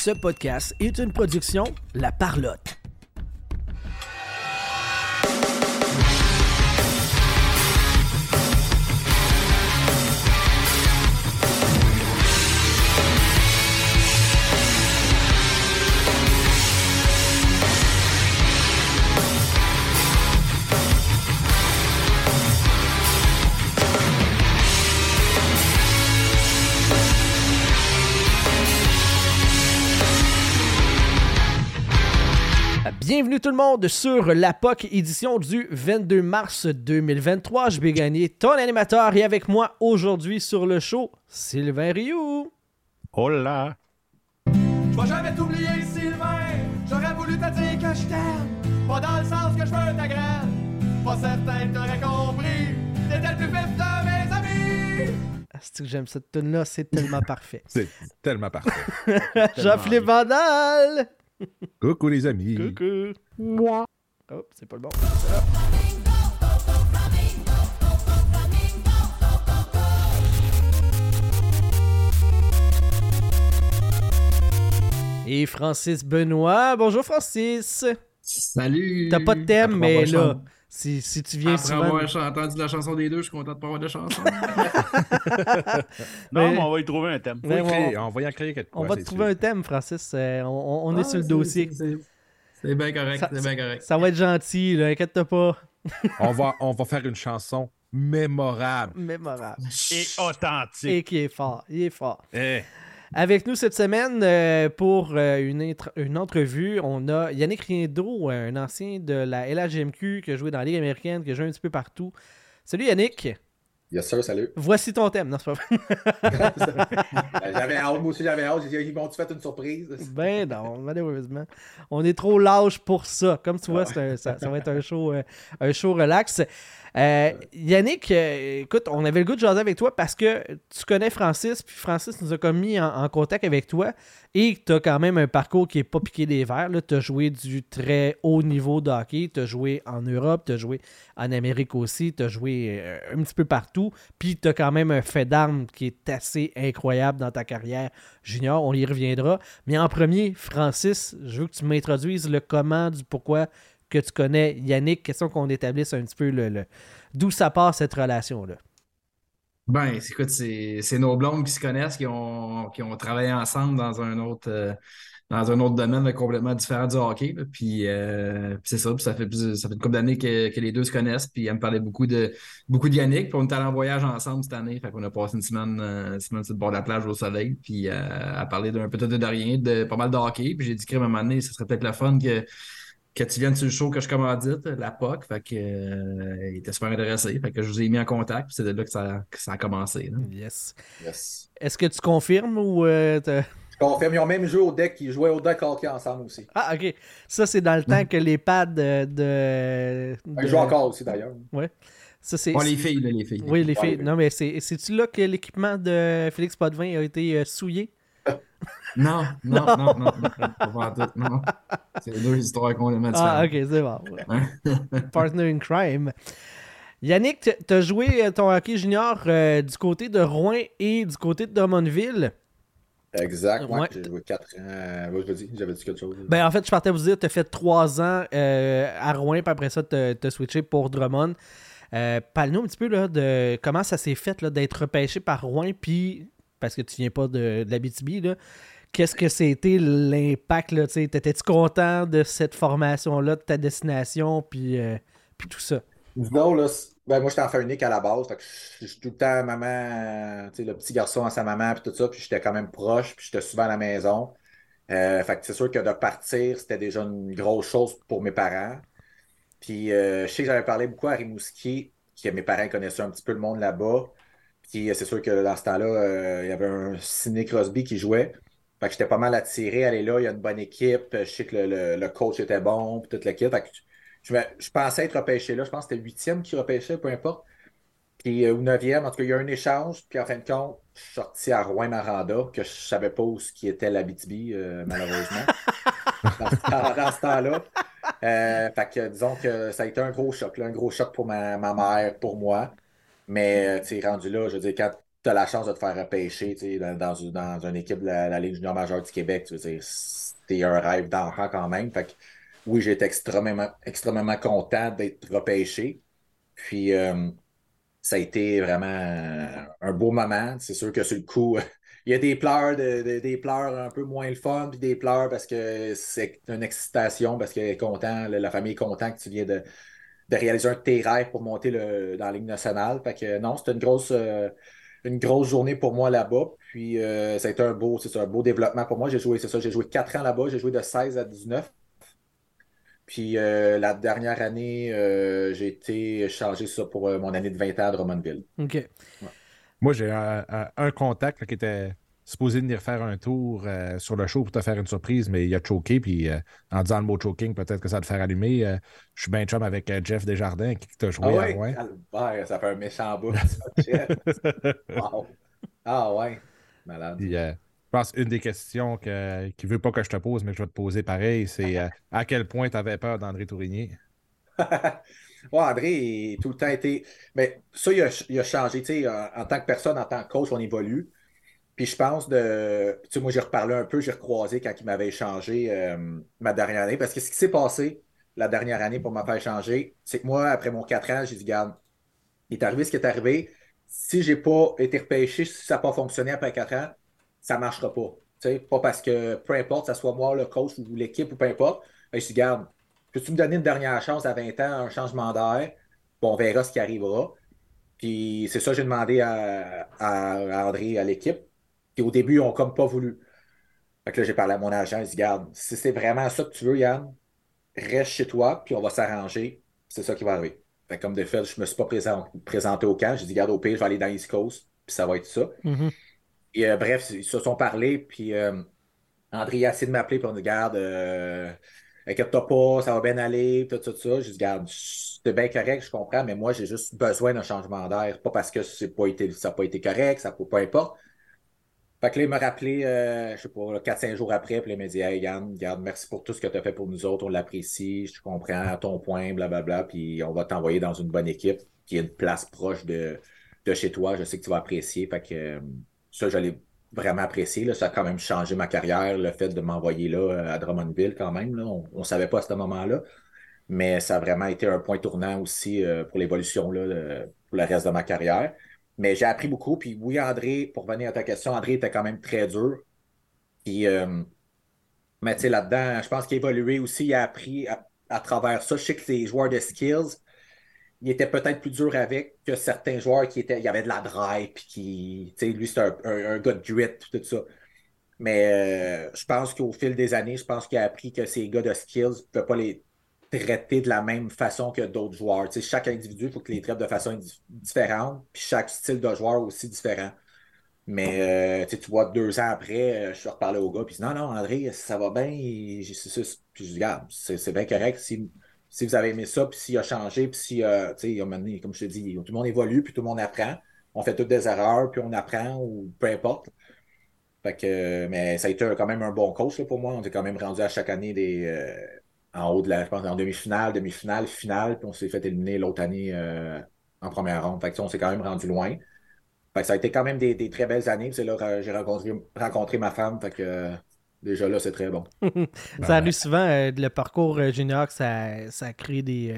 Ce podcast est une production La Parlotte. Bienvenue tout le monde sur la POC édition du 22 mars 2023. Je vais gagner ton animateur et avec moi aujourd'hui sur le show, Sylvain Rioux. Hola! Je vais jamais t'oublier, Sylvain. J'aurais voulu te dire que je t'aime. Pas dans le sens que je veux ta graine. Pas certain que t'aurais compris. T'étais le plus vif de mes amis. C'est que j'aime cette tune-là, c'est tellement parfait. C'est tellement parfait. Jean-Philippe Vandal. Coucou les amis! Coucou. Moi. Oh, c'est pas le bon. Et Francis Benoît. Bonjour Francis. Salut! T'as pas de thème, Après mais avoir là, si tu viens Après souvent... avoir entendu la chanson des deux, je suis content de pas avoir de chanson. Non, Mais- mais on va y trouver un thème. Mais On va y en créer quelque On chose. va te trouver un thème, Francis. On est sur le dossier. C'est bien correct, Ça- c'est bien correct. Ça va être gentil, là, inquiète-toi pas. On va faire une chanson mémorable. Mémorable. Et authentique. Et qui est fort. Il est fort. Eh, Avec nous cette semaine, pour une entrevue, on a Yannick Riendeau, un ancien de la LHGMQ qui a joué dans la Ligue américaine, qui a joué un petit peu partout. Salut Yannick. Yes sir, salut. Voici ton thème. Non, c'est pas vrai. J'avais hâte, moi aussi j'avais hâte. J'ai dit, ils m'ont-tu fait une surprise? Ben non, malheureusement. On est trop lâche pour ça. Comme tu vois, ça va être un show relax. Yannick, écoute, on avait le goût de jaser avec toi parce que tu connais Francis, puis Francis nous a comme mis en contact avec toi et tu as quand même un parcours qui n'est pas piqué des verres. Tu as joué du très haut niveau de hockey, tu as joué en Europe, tu as joué en Amérique aussi, tu as joué un petit peu partout, puis tu as quand même un fait d'armes qui est assez incroyable dans ta carrière junior, on y reviendra. Mais en premier, Francis, je veux que tu m'introduises le comment, du pourquoi que tu connais Yannick, question qu'on établisse un petit peu d'où ça part cette relation-là. Ben, écoute, c'est nos blondes qui se connaissent, qui ont travaillé ensemble dans un autre domaine là, complètement différent du hockey. Là. Puis c'est ça, puis ça fait une couple d'années que les deux se connaissent. Puis elle me parlait beaucoup de Yannick. Puis on est allé en voyage ensemble cette année. Fait qu'on a passé une semaine sur le bord de la plage au soleil. Puis à parler d'un peu de rien, de pas mal de hockey. Puis j'ai dit qu'à un moment donné, ce serait peut-être le fun que tu viennes sur le show que je commandite, la POC. Fait que il était super intéressé. Fait que je vous ai mis en contact. Puis c'est de là que ça a commencé. Là. Yes. Yes. Est-ce que tu confirmes ou... Je confirme, ils ont même joué au deck, ils jouaient au deck hockey ensemble aussi. Ah, ok. Ça, c'est dans le temps que les pads Ils jouent encore aussi d'ailleurs. Ouais. Ça, c'est... Bon, les filles, là, les filles. Oui, les filles. Ouais. Non, mais c'est-tu là que l'équipement de Félix Potvin a été souillé? Non, pas en tout, non. C'est deux histoires complètement différentes. Ah, ok, c'est bon. Hein? Partner in crime. Yannick, tu as joué ton hockey junior du côté de Rouen et du côté de Drummondville. Exact, ouais. Ouais. J'ai joué 4 ans. Vas-y, j'avais dit quelque chose. Ben, en fait, je partais vous dire, tu as fait 3 ans à Rouen, puis après ça, tu as switché pour Drummond. Parle-nous un petit peu là, de comment ça s'est fait là, d'être repêché par Rouen, puis, parce que tu viens pas de l'Abitibi, là, qu'est-ce que c'était l'impact? Là, t'étais-tu content de cette formation-là, de ta destination, puis tout ça? Non, là, moi j'étais enfant unique à la base. Fait que je suis tout le temps maman, tu sais, le petit garçon à sa maman, puis tout ça, puis j'étais quand même proche, puis j'étais souvent à la maison. Fait que c'est sûr que de partir, c'était déjà une grosse chose pour mes parents. Puis je sais que j'avais parlé beaucoup à Rimouski, que mes parents connaissaient un petit peu le monde là-bas. Puis c'est sûr que dans ce temps-là, il y avait un Sidney Crosby qui jouait. Fait que j'étais pas mal attiré, aller là, il y a une bonne équipe. Je sais que le coach était bon, puis toute l'équipe. Fait que je pensais être repêché là. Je pense que c'était 8e qui repêchait, peu importe. Puis, ou 9e, en tout cas, il y a eu un échange. Puis en fin de compte, je suis sorti à Rouyn-Noranda, que je savais pas où ce qui était l'Abitibi, malheureusement. dans ce temps-là. Fait que disons que ça a été un gros choc, là, un gros choc pour ma mère, pour moi. Mais tu sais, rendu là, je veux dire, quand tu as la chance de te faire repêcher dans une équipe de la Ligue junior majeure du Québec. Tu veux dire, c'était un rêve d'enfant quand même. Fait que, oui, j'étais extrêmement content d'être repêché. Puis, ça a été vraiment un beau moment. C'est sûr que sur le coup, il y a des pleurs, des pleurs un peu moins le fun, puis des pleurs parce que c'est une excitation, parce qu'elle est content, la famille est contente que tu viens de réaliser un de tes rêves pour monter dans la Ligue nationale. Fait que non, c'était une grosse journée pour moi là-bas. Puis ça a été un beau développement pour moi. J'ai joué 4 ans là-bas, j'ai joué de 16 à 19. Puis la dernière année, j'ai été changé ça pour mon année de 20 ans à Drummondville. OK. Ouais. Moi, j'ai un contact là, qui était supposé venir faire un tour sur le show pour te faire une surprise, mais il a choqué. Puis en disant le mot choking, peut-être que ça va te faire allumer. Je suis bien chum avec Jeff Desjardins qui t'a Ah joué à ouais? Rouen. Ouais, ça fait un méchant bout, ça, Jeff. Wow. Ah ouais, malade. Puis, je pense une des questions qu'il ne veut pas que je te pose, mais que je vais te poser pareil, c'est à quel point tu avais peur d'André Tourigny? Ouais, André, il a tout le temps été. Mais ça, il a changé. Tu sais, en tant que personne, en tant que coach, on évolue. Puis je pense de. Tu sais, moi, j'ai reparlé un peu, j'ai recroisé quand il m'avait échangé ma dernière année. Parce que ce qui s'est passé la dernière année pour me faire échanger, c'est que moi, après mon 4 ans, j'ai dit, garde, il est arrivé ce qui est arrivé. Si j'ai pas été repêché, si ça n'a pas fonctionné après 4 ans, ça ne marchera pas. Tu sais, pas parce que peu importe, ça soit moi, le coach ou l'équipe ou peu importe. Je dis, garde, peux-tu me donner une dernière chance à 20 ans, un changement d'air? Bon, on verra ce qui arrivera. Puis c'est ça que j'ai demandé à André, à l'équipe. Puis au début, ils n'ont comme pas voulu. Fait que là, j'ai parlé à mon agent, il dit, garde, si c'est vraiment ça que tu veux, Yann, reste chez toi, puis on va s'arranger. C'est ça qui va arriver. Fait que comme de fait, je ne me suis pas présenté au camp. J'ai dit, garde, au pire, je vais aller dans l'East Coast, puis ça va être ça. Mhm. Et bref, ils se sont parlé, puis André a essayé de m'appeler, puis on dit, garde, inquiète-toi pas, ça va bien aller, tout ça, tout ça. J'ai dit, garde, c'est bien correct, je comprends, mais moi, j'ai juste besoin d'un changement d'air. Pas parce que ça n'a pas été correct, ça peut, peu importe. Fait que là, il m'a rappelé, je sais pas, 4-5 jours après, puis là, il m'a dit, hey Yann, regarde, merci pour tout ce que tu as fait pour nous autres, on l'apprécie, je comprends à ton point, blablabla, puis on va t'envoyer dans une bonne équipe, qui a une place proche de chez toi, je sais que tu vas apprécier. Fait que ça, je l'ai vraiment apprécié, là. Ça a quand même changé ma carrière, le fait de m'envoyer là à Drummondville quand même, là. On ne savait pas à ce moment-là, mais ça a vraiment été un point tournant aussi pour l'évolution là, pour le reste de ma carrière. Mais j'ai appris beaucoup. Puis oui, André, pour revenir à ta question, André était quand même très dur. Puis, mais tu sais, là-dedans, je pense qu'il a évolué aussi. Il a appris à travers ça. Je sais que les joueurs de skills, il était peut-être plus dur avec que certains joueurs il y avait de la drive. Puis tu sais, lui, c'est un gars de grit, tout ça. Mais je pense qu'au fil des années, je pense qu'il a appris que ces gars de skills ne pouvaient pas les traiter de la même façon que d'autres joueurs. Tu sais, chaque individu, il faut qu'il les traite de façon différente, puis chaque style de joueur aussi différent. Mais tu vois, 2 ans après, je suis reparlé au gars, puis il dit, non, non, André, ça va bien. Puis je dis, regarde, c'est bien correct. Si vous avez aimé ça, puis s'il a changé, puis si, tu sais, comme je te dis, tout le monde évolue, puis tout le monde apprend. On fait toutes des erreurs, puis on apprend, ou peu importe. Fait que, mais ça a été quand même un bon coach là, pour moi. On est quand même rendu à chaque année en haut de je pense, en demi-finale, demi-finale, finale, puis on s'est fait éliminer l'autre année en première ronde. Fait que, on s'est quand même rendu loin. Fait que ça a été quand même des très belles années. Puis c'est là que j'ai rencontré ma femme. Fait que déjà là, c'est très bon. Ça arrive souvent, le parcours junior, que ça crée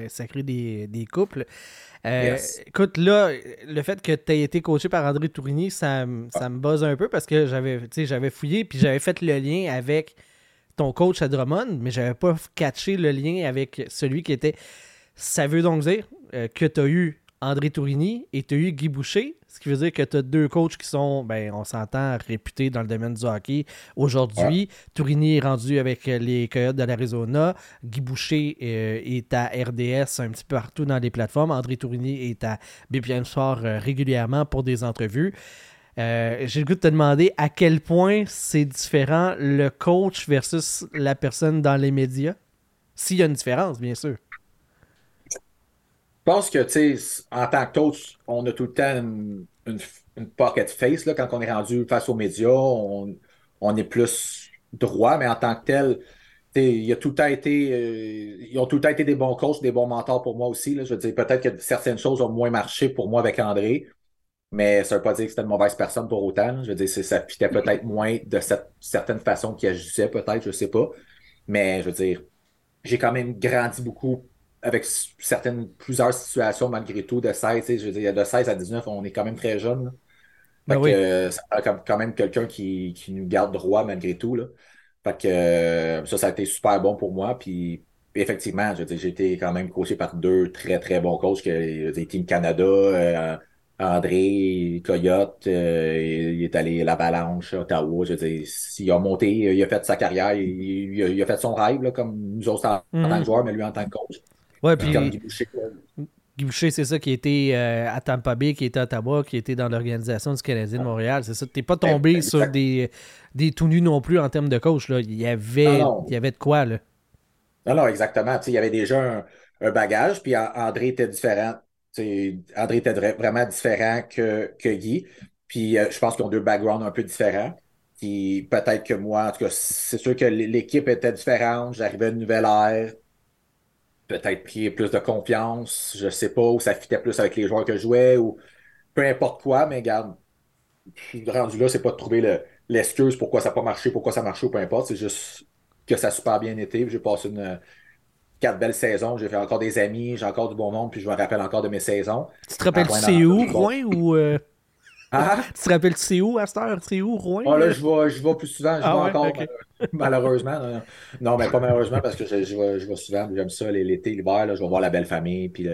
des couples. Yes. Écoute, là, le fait que tu aies été coaché par André Tourigny, ça me buzz un peu parce que j'avais fouillé puis j'avais fait le lien avec ton coach à Drummond, mais j'avais pas catché le lien avec celui qui était. Ça veut donc dire que tu as eu André Tourigny et tu as eu Guy Boucher, ce qui veut dire que tu as 2 coachs qui sont, ben, on s'entend, réputés dans le domaine du hockey aujourd'hui. Ouais. Tourigny est rendu avec les Coyotes de l'Arizona. Guy Boucher est à RDS un petit peu partout dans les plateformes. André Tourigny est à BPM Sport régulièrement pour des entrevues. J'ai le goût de te demander à quel point c'est différent le coach versus la personne dans les médias. S'il y a une différence, bien sûr. Je pense que, tu sais, en tant que coach, on a tout le temps une pocket face. Là, quand on est rendu face aux médias, on est plus droit, mais en tant que tel, tu sais, il a tout le temps été, ils ont tout le temps été des bons coachs, des bons mentors pour moi aussi. Là. Je veux dire, peut-être que certaines choses ont moins marché pour moi avec André, Mais ça veut pas dire que c'était une mauvaise personne pour autant, là. Je veux dire, ça fitait peut-être moins de cette certaine façon qu'il agissait, peut-être, je sais pas. Mais je veux dire, j'ai quand même grandi beaucoup avec plusieurs situations malgré tout de 16. Tu sais, je veux dire, de 16 à 19, on est quand même très jeune, là. Ben Fait que oui. ça prend quand même quelqu'un qui nous garde droit malgré tout, là. Fait que ça a été super bon pour moi. Puis effectivement, je veux dire, j'ai été quand même coaché par deux très, très bons coachs, des Team Canada, André Coyote, il est allé à l'Avalanche, à Ottawa. Je veux dire, il a monté, il a fait sa carrière, il a fait son rêve, là, comme nous autres en tant que Mhm. joueurs, mais lui en tant que coach. Ouais, Puis comme puis Guy Boucher, Guy Boucher, c'est ça, qui était à Tampa Bay, qui était à Ottawa, qui était dans l'organisation du Canadien de Montréal. C'est ça. T'es pas tombé sur exact. des tout nus non plus en termes de coach, là. Non, Il y non. avait de quoi, là. Non, non, exactement. Tu sais, il y avait déjà un bagage, puis André était différent. Tu sais, André était vraiment différent que Guy. Puis je pense qu'ils ont deux backgrounds un peu différents. Puis peut-être que moi, en tout cas, c'est sûr que l'équipe était différente. J'arrivais à une nouvelle ère. Peut-être pris plus de confiance. Je sais pas, où ça fitait plus avec les joueurs que je jouais, ou peu importe quoi, mais regarde, rendu là, c'est pas de trouver l'excuse pourquoi ça n'a pas marché, pourquoi ça a marché ou peu importe. C'est juste que ça a super bien été. Puis j'ai passé une 4 belles saisons. J'ai fait encore des amis, j'ai encore du bon monde, puis je me rappelle encore de mes saisons. Tu te À rappelles-tu c'est Rouen-Noranda, où, du bon. Rouen, ou... Ah, Tu te rappelles-tu c'est où, à cette heure? C'est où, Rouen? ah, là, je vais plus souvent, je vais Ah ouais, encore, ok. malheureusement. Non, non. Non, mais pas malheureusement, parce que je vais souvent, j'aime ça, l'été, l'hiver, là, je vais voir la belle famille, puis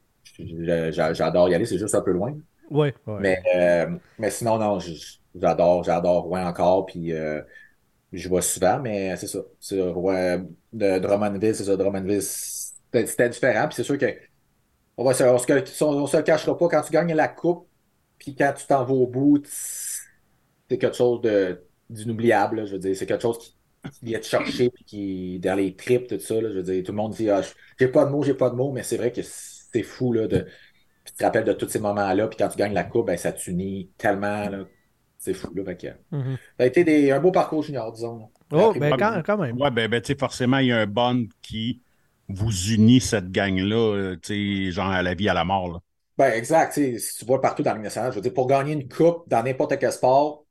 j'adore y aller, c'est juste un peu loin. Ouais, ouais, Mais, ouais. sinon, non, j'adore Rouen encore, puis je vais souvent, mais c'est ça. Rouen, de Drummondville, c'est ça, Drummondville, c'était différent, puis c'est sûr que on se le cachera pas, quand tu gagnes la coupe, puis quand tu t'en vas au bout, c'est quelque chose d'inoubliable, là. Je veux dire, c'est quelque chose qui vient te chercher, puis qui, dans les tripes, tout ça, là, je veux dire, tout le monde dit, ah, j'ai pas de mots, mais c'est vrai que c'est fou, là, puis tu te rappelles de tous ces moments-là, puis quand tu gagnes la coupe, ben, ça t'unit tellement, là. C'est fou, là. Fait que, ça Mhm. a été un beau parcours junior, disons, là. J'ai Oh, appris ben beaucoup. Ouais, quand même. ouais, tu sais, forcément, il y a un bond qui vous unit cette gang-là, tu sais, genre à la vie, à la mort, là. Ben, exact, tu sais, si tu vois partout dans la Ligue nationale, je veux dire, pour gagner une coupe dans n'importe quel sport,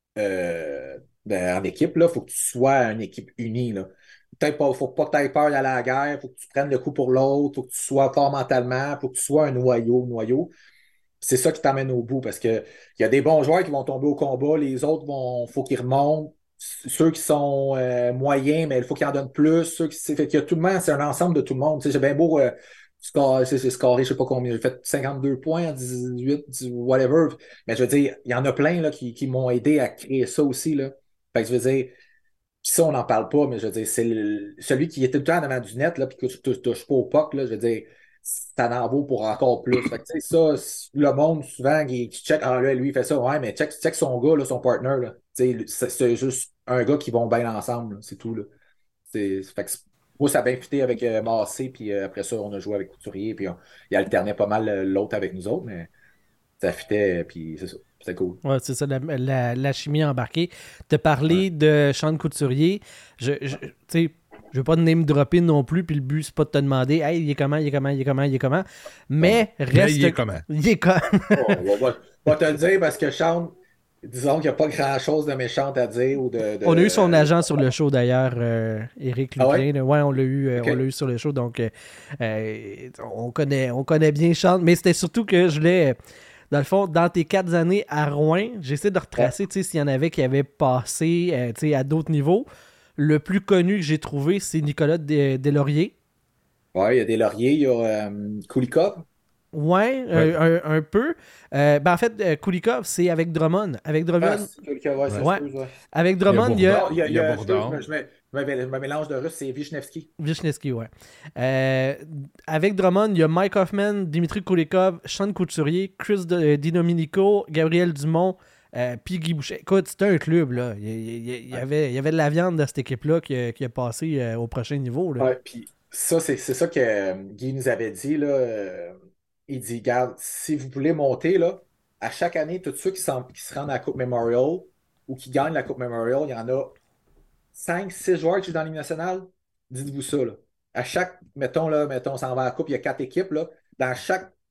en équipe, il faut que tu sois une équipe unie. Là. Peut-être pas, faut pas que tu aies peur d'aller à la guerre, faut que tu prennes le coup pour l'autre, faut que tu sois fort mentalement, faut que tu sois un noyau. C'est ça qui t'amène au bout parce que il y a des bons joueurs qui vont tomber au combat, les autres faut qu'ils remontent. Ceux qui sont moyens, mais il faut qu'ils en donnent plus. Fait qu'il y a tout le monde, c'est un ensemble de tout le monde. Tu sais, j'ai bien beau c'est scoré, je sais pas combien. J'ai fait 52 points en 18, whatever. Mais je veux dire, il y en a plein là, qui m'ont aidé à créer ça aussi. Là. Fait que je veux dire, puis ça, on n'en parle pas, mais je veux dire, c'est celui qui était tout le temps en avant du net, là, puis que tu ne touches pas au puck, là, je veux dire, ça en vaut pour encore plus. Fait que, tu sais, ça, le monde, souvent, qui check, ah là, lui, il fait ça, ouais, mais check son gars, là, son partner, là. Tu sais, c'est juste un gars qui vont bien ensemble, là, c'est tout, là. Fait que moi, ça a bien fité avec Massé, puis après ça, on a joué avec Couturier, puis il alternait pas mal l'autre avec nous autres, mais ça fitait, puis c'est ça, c'était cool. Ouais, c'est ça, la chimie embarquée. Te Ouais. parler de Sean Couturier, tu sais, je veux pas te name dropper non plus, puis le but, c'est pas de te demander, hey, il est comment, il est comment, il est comment, il est comment. Ouais. Mais Mais reste. il est comment? Il est comme. Oh, on va te le dire parce que Sean, disons qu'il n'y a pas grand-chose de méchant à dire ou On a eu son agent sur le show d'ailleurs, Éric Ah ouais? Lupien. Là. Ouais, OK. on l'a eu sur le show, donc on connaît bien Sean. Mais c'était surtout que je voulais, dans le fond, dans tes 4 années à Rouen, j'essaie de Ouais. retracer s'il y en avait qui avaient passé à d'autres niveaux. Le plus connu que j'ai trouvé, c'est Nicolas Deslauriers. Ouais, il y a des lauriers, il y a Kulikov. Ouais, Ouais. un peu. En fait, Kulikov, c'est avec Drummond. Avec Ah, Drummond, c'est Kulikov, ouais, ça se ouais. peut, ouais. Avec Il y a Drummond, il y a Non, Il y a excuse, Bourdon. je me mélange de russe, c'est Vishnevski. Vishnevski, ouais. Avec Drummond, il y a Mike Hoffman, Dimitri Kulikov, Sean Couturier, Chris Di Domenico, Gabriel Dumont, puis Guy Boucher. Écoute, c'était un club, là. Il y avait de la viande dans cette équipe-là qui a passé au prochain niveau, là. Ouais, puis ça, c'est ça que Guy nous avait dit, là. Il dit, regarde, si vous voulez monter, là, à chaque année, tous ceux qui se rendent à la Coupe Memorial ou qui gagnent la Coupe Memorial, il y en a 5, 6 joueurs qui jouent dans la Ligue nationale. Dites-vous ça, là. À chaque, mettons, on s'en va à la Coupe, il y a 4 équipes, là. Dans chaque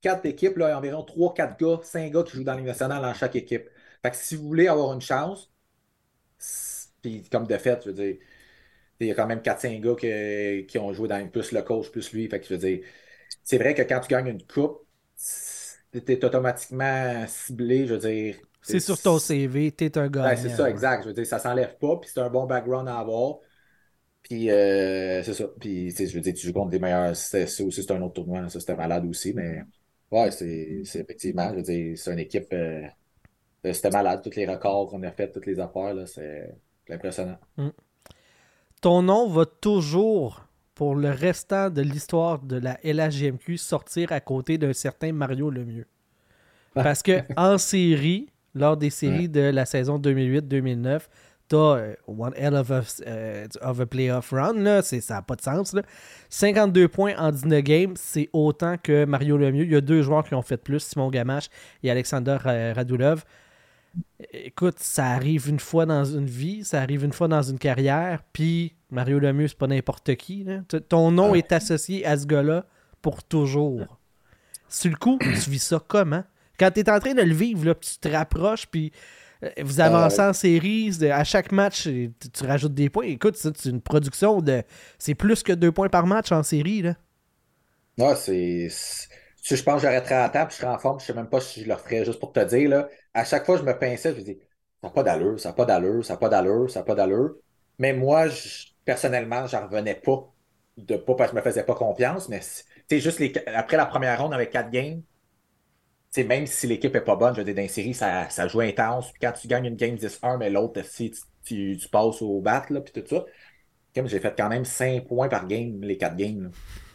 4 équipes, là, il y a environ 3-4 gars, 5 gars qui jouent dans la Ligue nationale dans chaque équipe. Fait que si vous voulez avoir une chance, puis comme de fait, je veux dire, il y a quand même 4-5 gars qui ont joué dans plus le coach, plus lui. Fait que je veux dire, c'est vrai que quand tu gagnes une coupe, tu es automatiquement ciblé, je veux dire. C'est sur ton CV, t'es un Ouais, c'est gagnant. ça, Ouais. exact. Je veux dire, ça s'enlève pas, puis c'est un bon background à avoir. Puis c'est ça. Puis tu sais, je veux dire, tu joues contre des meilleurs. Ça aussi, c'est un autre tournoi. Ça, c'était malade aussi, mais ouais, c'est effectivement, je veux dire, c'est une équipe. C'était malade, tous les records qu'on a fait, toutes les affaires, là, c'est impressionnant. Ton nom va toujours, pour le restant de l'histoire de la LHJMQ, sortir à côté d'un certain Mario Lemieux. Parce que en série, lors des séries de la saison 2008-2009, t'as one hell of a playoff run, là, ça n'a pas de sens. Là. 52 points en 19 games, c'est autant que Mario Lemieux. Il y a 2 joueurs qui ont fait plus, Simon Gamache et Alexander Radulov. Écoute, ça arrive une fois dans une vie, ça arrive une fois dans une carrière, puis Mario Lemieux, c'est pas n'importe qui. Là. Ton nom est associé à ce gars-là pour toujours. Sur le coup, tu vis ça comment? Quand tu es en train de le vivre, là, tu te rapproches, puis vous avancez en série, à chaque match, tu rajoutes des points. Écoute, c'est une production de... C'est plus que 2 points par match en série, là. Non, je pense que j'arrêterais à la table, je serais en forme, je sais même pas si je le referais juste pour te dire. Là. À chaque fois, je me pinçais, je me dis, ça n'a pas d'allure, ça n'a pas d'allure, ça n'a pas d'allure, ça n'a pas d'allure. Mais moi, personnellement, j'en revenais pas. Pas parce que je me faisais pas confiance, mais juste après la première ronde avec 4 games, même si l'équipe est pas bonne, je veux dire, dans une série, ça joue intense. Puis quand tu gagnes une game 10-1, mais l'autre, si tu passes au bat, là, puis tout ça, comme j'ai fait quand même 5 points par game, les 4 games.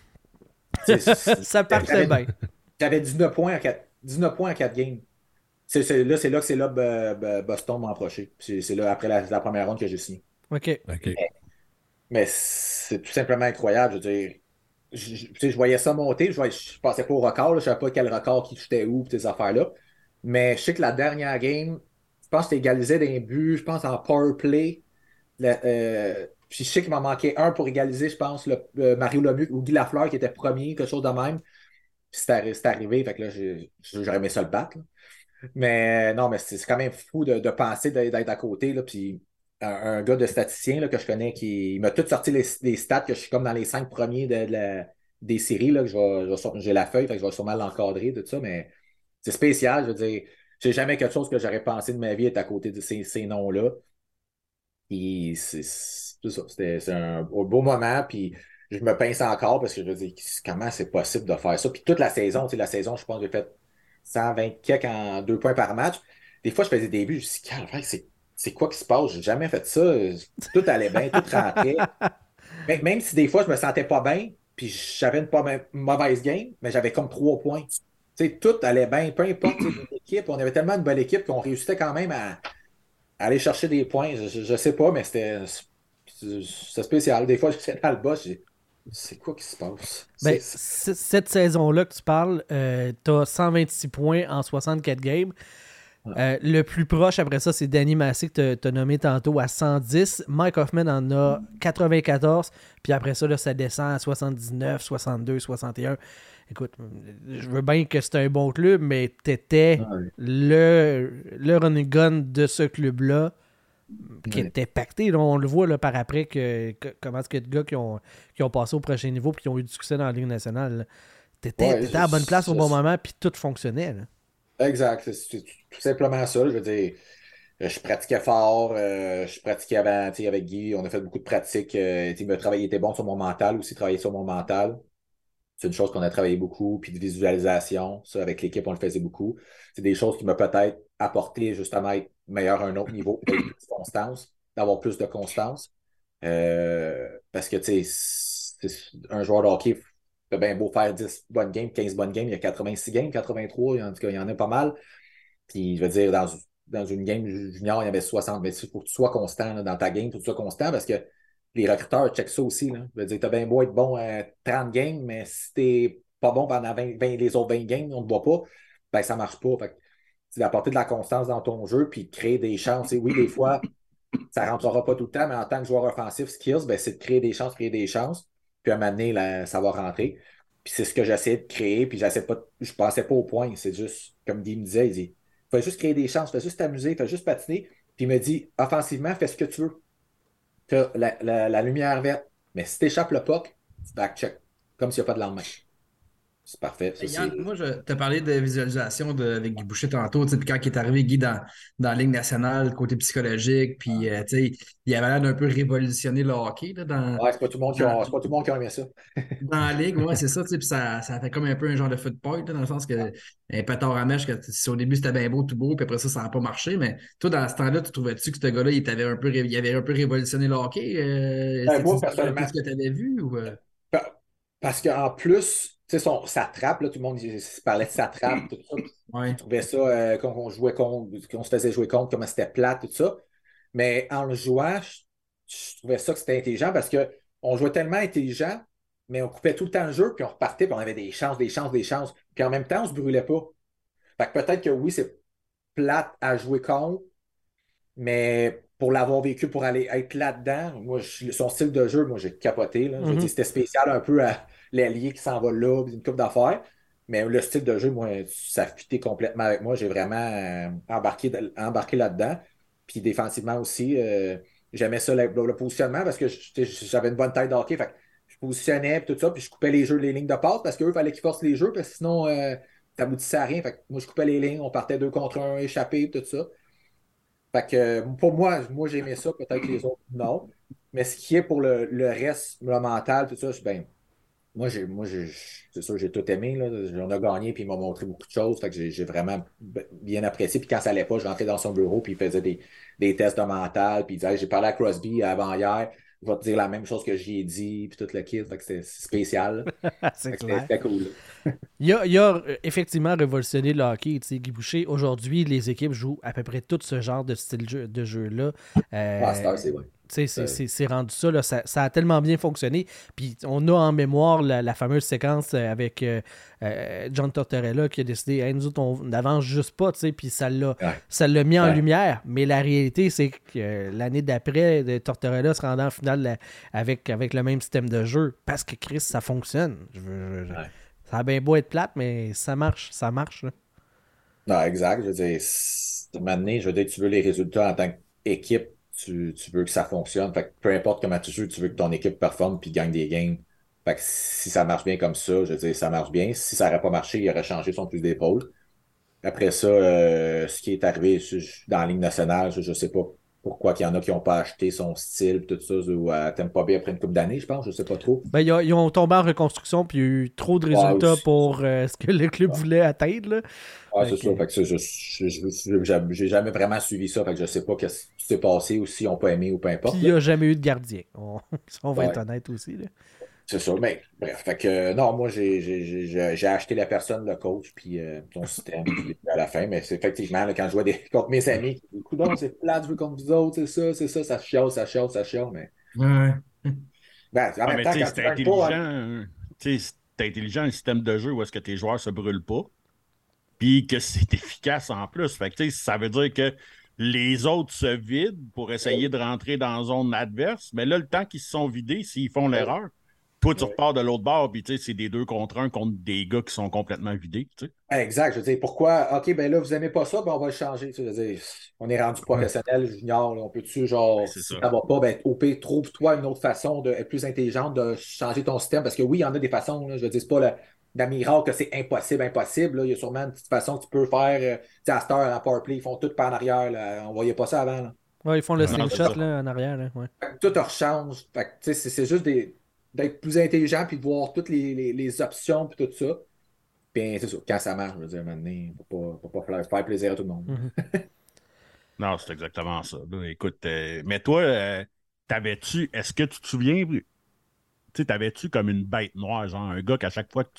Ça partait bien. J'avais 19 points en 4 games. C'est là que Boston m'a approché. C'est là, après la première ronde, que j'ai signé. OK. Mais c'est tout simplement incroyable. Je veux dire, je voyais ça monter. Je passais pas au record. Là, je savais pas quel record qui chutait où, pis ces affaires-là. Mais je sais que la dernière game, je pense que c'était égalisé d'un but, je pense en power play. Puis je sais qu'il m'en manquait un pour égaliser, je pense, Mario Lemieux ou Guy Lafleur qui était premier, quelque chose de même. Puis c'est arrivé, fait que là, j'aurais aimé ça le battre. Là. Mais non, mais c'est quand même fou de penser d'être à côté. Là, puis un gars de statisticien là, que je connais il m'a tout sorti les stats que je suis comme dans les 5 premiers des séries là, que j'ai la feuille, fait que je vais sûrement l'encadrer, tout ça, mais c'est spécial, je veux dire. J'ai jamais quelque chose que j'aurais pensé de ma vie être à côté de ces noms-là. Puis c'est ça. C'est un beau moment. Puis je me pince encore parce que je veux dire, comment c'est possible de faire ça? Puis toute la saison, la saison, je pense que j'ai fait 120 kicks en 2 points par match. Des fois, je faisais des buts, je me suis dit, calvaire, c'est quoi qui se passe? J'ai jamais fait ça. Tout allait bien, tout rentrait. Même si des fois, je me sentais pas bien, puis j'avais une mauvaise game, mais j'avais comme 3 points. Tout allait bien, peu importe l'équipe. On avait tellement une bonne équipe qu'on réussissait quand même à aller chercher des points. Je sais pas, mais c'était spécial. Des fois, j'étais dans le bas, c'est quoi qui se passe? Ben, cette saison-là que tu parles, t'as 126 points en 64 games. Le plus proche après ça, c'est Danny Massey que tu as nommé tantôt à 110. Mike Hoffman en a 94. Puis après ça, là, ça descend à 79, 62, 61. Écoute, je veux bien que c'était un bon club, mais t'étais le running gun de ce club-là qui était pacté. Là, on le voit là, par après comment est-ce que de gars qui ont passé au prochain niveau et qui ont eu du succès dans la Ligue nationale. T'étais à la bonne place au bon moment puis tout fonctionnait. Là. Exact. C'est tout simplement ça. Je veux dire, je pratiquais fort. Je pratiquais avant avec Guy. On a fait beaucoup de pratiques. Il était bon sur mon mental aussi, travailler sur mon mental. C'est une chose qu'on a travaillé beaucoup. Puis de visualisation. Ça, avec l'équipe, on le faisait beaucoup. C'est des choses qui m'ont peut-être apporté justement à être meilleur à un autre niveau, d'être plus de constance, d'avoir plus de constance. Parce que, tu sais, un joueur de hockey, c'est bien beau faire 10 bonnes games, 15 bonnes games, il y a 86 games, 83, en tout cas, il y en a pas mal. Puis, je veux dire, dans une game junior, il y avait 60. Mais il faut que tu sois constant là, dans ta game, il faut que tu sois constant parce que les recruteurs checkent ça aussi. Là. Je veux dire, t'as bien beau être bon à 30 games, mais si t'es pas bon pendant les autres 20 games, on ne te voit pas, ben ça marche pas. Fait que, c'est d'apporter de la constance dans ton jeu puis de créer des chances. Et oui, des fois, ça ne rentrera pas tout le temps, mais en tant que joueur offensif, skills, ben, c'est de créer des chances. Puis à un moment donné, là, ça va rentrer. Puis c'est ce que j'essayais de créer, puis je pensais pas au point. C'est juste, comme Guy me disait, il dit, fais juste créer des chances, fais juste t'amuser, fais juste patiner. Puis il me dit, offensivement, fais ce que tu veux. T'as la lumière verte. Mais si t'échappes le puck, tu back-check. Comme s'il n'y a pas de lendemain. C'est parfait. Ça, Yann, c'est... moi, je t'ai parlé de visualisation avec Guy Boucher tantôt, tu sais, puis quand il est arrivé, Guy, dans la Ligue nationale, côté psychologique, puis tu sais, il avait l'air d'un peu révolutionner le hockey là, Ouais, c'est pas tout le monde qui dans, a, c'est pas tout le monde qui a aimé ça. dans la Ligue. Ouais, c'est ça, tu sais, puis ça fait comme un peu un genre de foot point, là, dans le sens que un pétard à mèche, au début, c'était bien beau, tout beau, puis après ça n'a pas marché, mais toi, dans ce temps-là, tu trouvais-tu que ce gars-là, il avait un peu révolutionné le hockey? C'est-tu Moi, un peu personnellement, ce que tu avais vu? Ou, parce qu'en plus, tu sais, sa trappe, là, tout le monde parlait de sa trappe, tout ça. Puis il Ouais. trouvait ça, quand on jouait contre, qu'on se faisait jouer contre, comment c'était plate, tout ça. Mais en le jouant, je trouvais ça que c'était intelligent parce qu'on jouait tellement intelligent, mais on coupait tout le temps le jeu, puis on repartait, puis on avait des chances, des chances, des chances. Puis en même temps, on ne se brûlait pas. Fait que peut-être que oui, c'est plate à jouer contre, mais pour l'avoir vécu, pour aller être là-dedans, moi, son style de jeu, moi, j'ai capoté. Là. Je veux dire, c'était spécial un peu à l'allié qui s'en va là, puis une coupe d'affaires. Mais le style de jeu, moi, ça a fité complètement avec moi. J'ai vraiment embarqué là-dedans. Puis défensivement aussi, j'aimais ça, le positionnement, parce que j'avais une bonne tête de hockey. Fait que je positionnais, puis tout ça, puis je coupais les lignes de passe, parce qu'eux, il fallait qu'ils forcent les jeux, parce que sinon, ça aboutissait à rien. Fait que moi, je coupais les lignes, on partait 2 contre 1, échappé, tout ça. Fait que pour moi j'aimais ça, peut-être que les autres, non. Mais ce qui est pour le reste, le mental, tout ça, ben, c'est sûr, j'ai tout aimé. Là. On a gagné, puis il m'a montré beaucoup de choses. Fait que j'ai vraiment bien apprécié. Puis quand ça allait pas, je rentrais dans son bureau, puis il faisait des tests de mental. Puis il disait, hey, j'ai parlé à Crosby avant hier, il va te dire la même chose que j'y ai dit, puis tout le kit. Fait que c'est spécial. C'est Fait que clair. c'était cool. Il a effectivement révolutionné le hockey. Tu sais, Guy Boucher, aujourd'hui, les équipes jouent à peu près tout ce genre de style de jeu-là. C'est vrai. Tu sais, c'est rendu ça, là, ça a tellement bien fonctionné. Puis on a en mémoire la fameuse séquence avec John Tortorella qui a décidé, hey, nous autres, on n'avance juste pas, tu sais, puis ça l'a mis en lumière. Mais la réalité, c'est que l'année d'après, Tortorella se rendant en finale avec le même système de jeu, parce que Chris, ça fonctionne. Ça a bien beau être plate, mais ça marche, là. Non, exact. Je veux dire, maintenant, je veux dire, tu veux les résultats en tant qu'équipe, tu veux que ça fonctionne. Fait que peu importe comment tu joues, tu veux que ton équipe performe puis gagne des games. Fait que si ça marche bien comme ça, je veux dire, ça marche bien. Si ça n'aurait pas marché, il aurait changé son plus d'épaule. Après ça, ce qui est arrivé dans la Ligue nationale, je ne sais pas pourquoi il y en a qui n'ont pas acheté son style, tout ça, ou t'aimes pas bien après une couple d'années, je pense, je ne sais pas trop. Ben, ils ont tombé en reconstruction, puis il y a eu trop de résultats pour ce que le club voulait atteindre. Là. Ouais, c'est ça. Fait que j'ai jamais vraiment suivi ça. Fait que je sais pas ce qui s'est passé ou s'ils n'ont pas aimé ou peu Puis importe. il n'y a jamais eu de gardien. On va Ouais. être honnête aussi. Là. C'est ça. Mais bref, fait que non, moi j'ai acheté la personne, le coach, puis son système puis à la fin. Mais c'est effectivement là, quand je vois contre mes amis, écoute donc, c'est plat, je veux contre vous autres, c'est ça, ça chiale, ça chiale, ça chiale. Mais Ouais. ben, en Ah, même mais temps, tu sais, quand tu c'était gagnes pas, intelligent. Tu sais, c'était intelligent un système de jeu où est-ce que tes joueurs se brûlent pas, puis que c'est efficace en plus. Fait que, tu sais, ça veut dire que les autres se vident pour essayer de rentrer dans la zone adverse. Mais là, le temps qu'ils se sont vidés, s'ils font l'erreur, toi, tu repars de l'autre bord, puis tu sais, c'est des 2 contre 1 contre des gars qui sont complètement vidés. Tu sais. exact. Je veux dire, pourquoi? OK, ben là, vous aimez pas ça, ben on va le changer. Tu sais, je veux dire, on est rendu Ouais. professionnel, junior, là, on peut-tu, Ben, genre, c'est si ça. ça va pas, ben au pire, trouve-toi une autre façon de être plus intelligente, de changer ton système. Parce que oui, il y en a des façons, là, je veux dire, c'est pas la miracle que c'est impossible. Là. Il y a sûrement une petite façon que tu peux faire. Tu sais, à cette heure, en powerplay, ils font tout par en arrière. Là. On voyait pas ça avant. Là. Ouais, ils font le Fait Non, c'est slingshot ça. là, en arrière. Là. Ouais. que tout rechange. Fait que, tu sais, c'est juste d'être plus intelligent puis de voir toutes les options puis tout ça. Puis c'est ça, quand ça marche, je veux dire, maintenant, faut pas faire plaisir à tout le monde. Mhm. Non, c'est exactement ça. Là, écoute, mais toi, est-ce que tu te souviens, tu sais, t'avais-tu comme une bête noire, genre un gars qu'à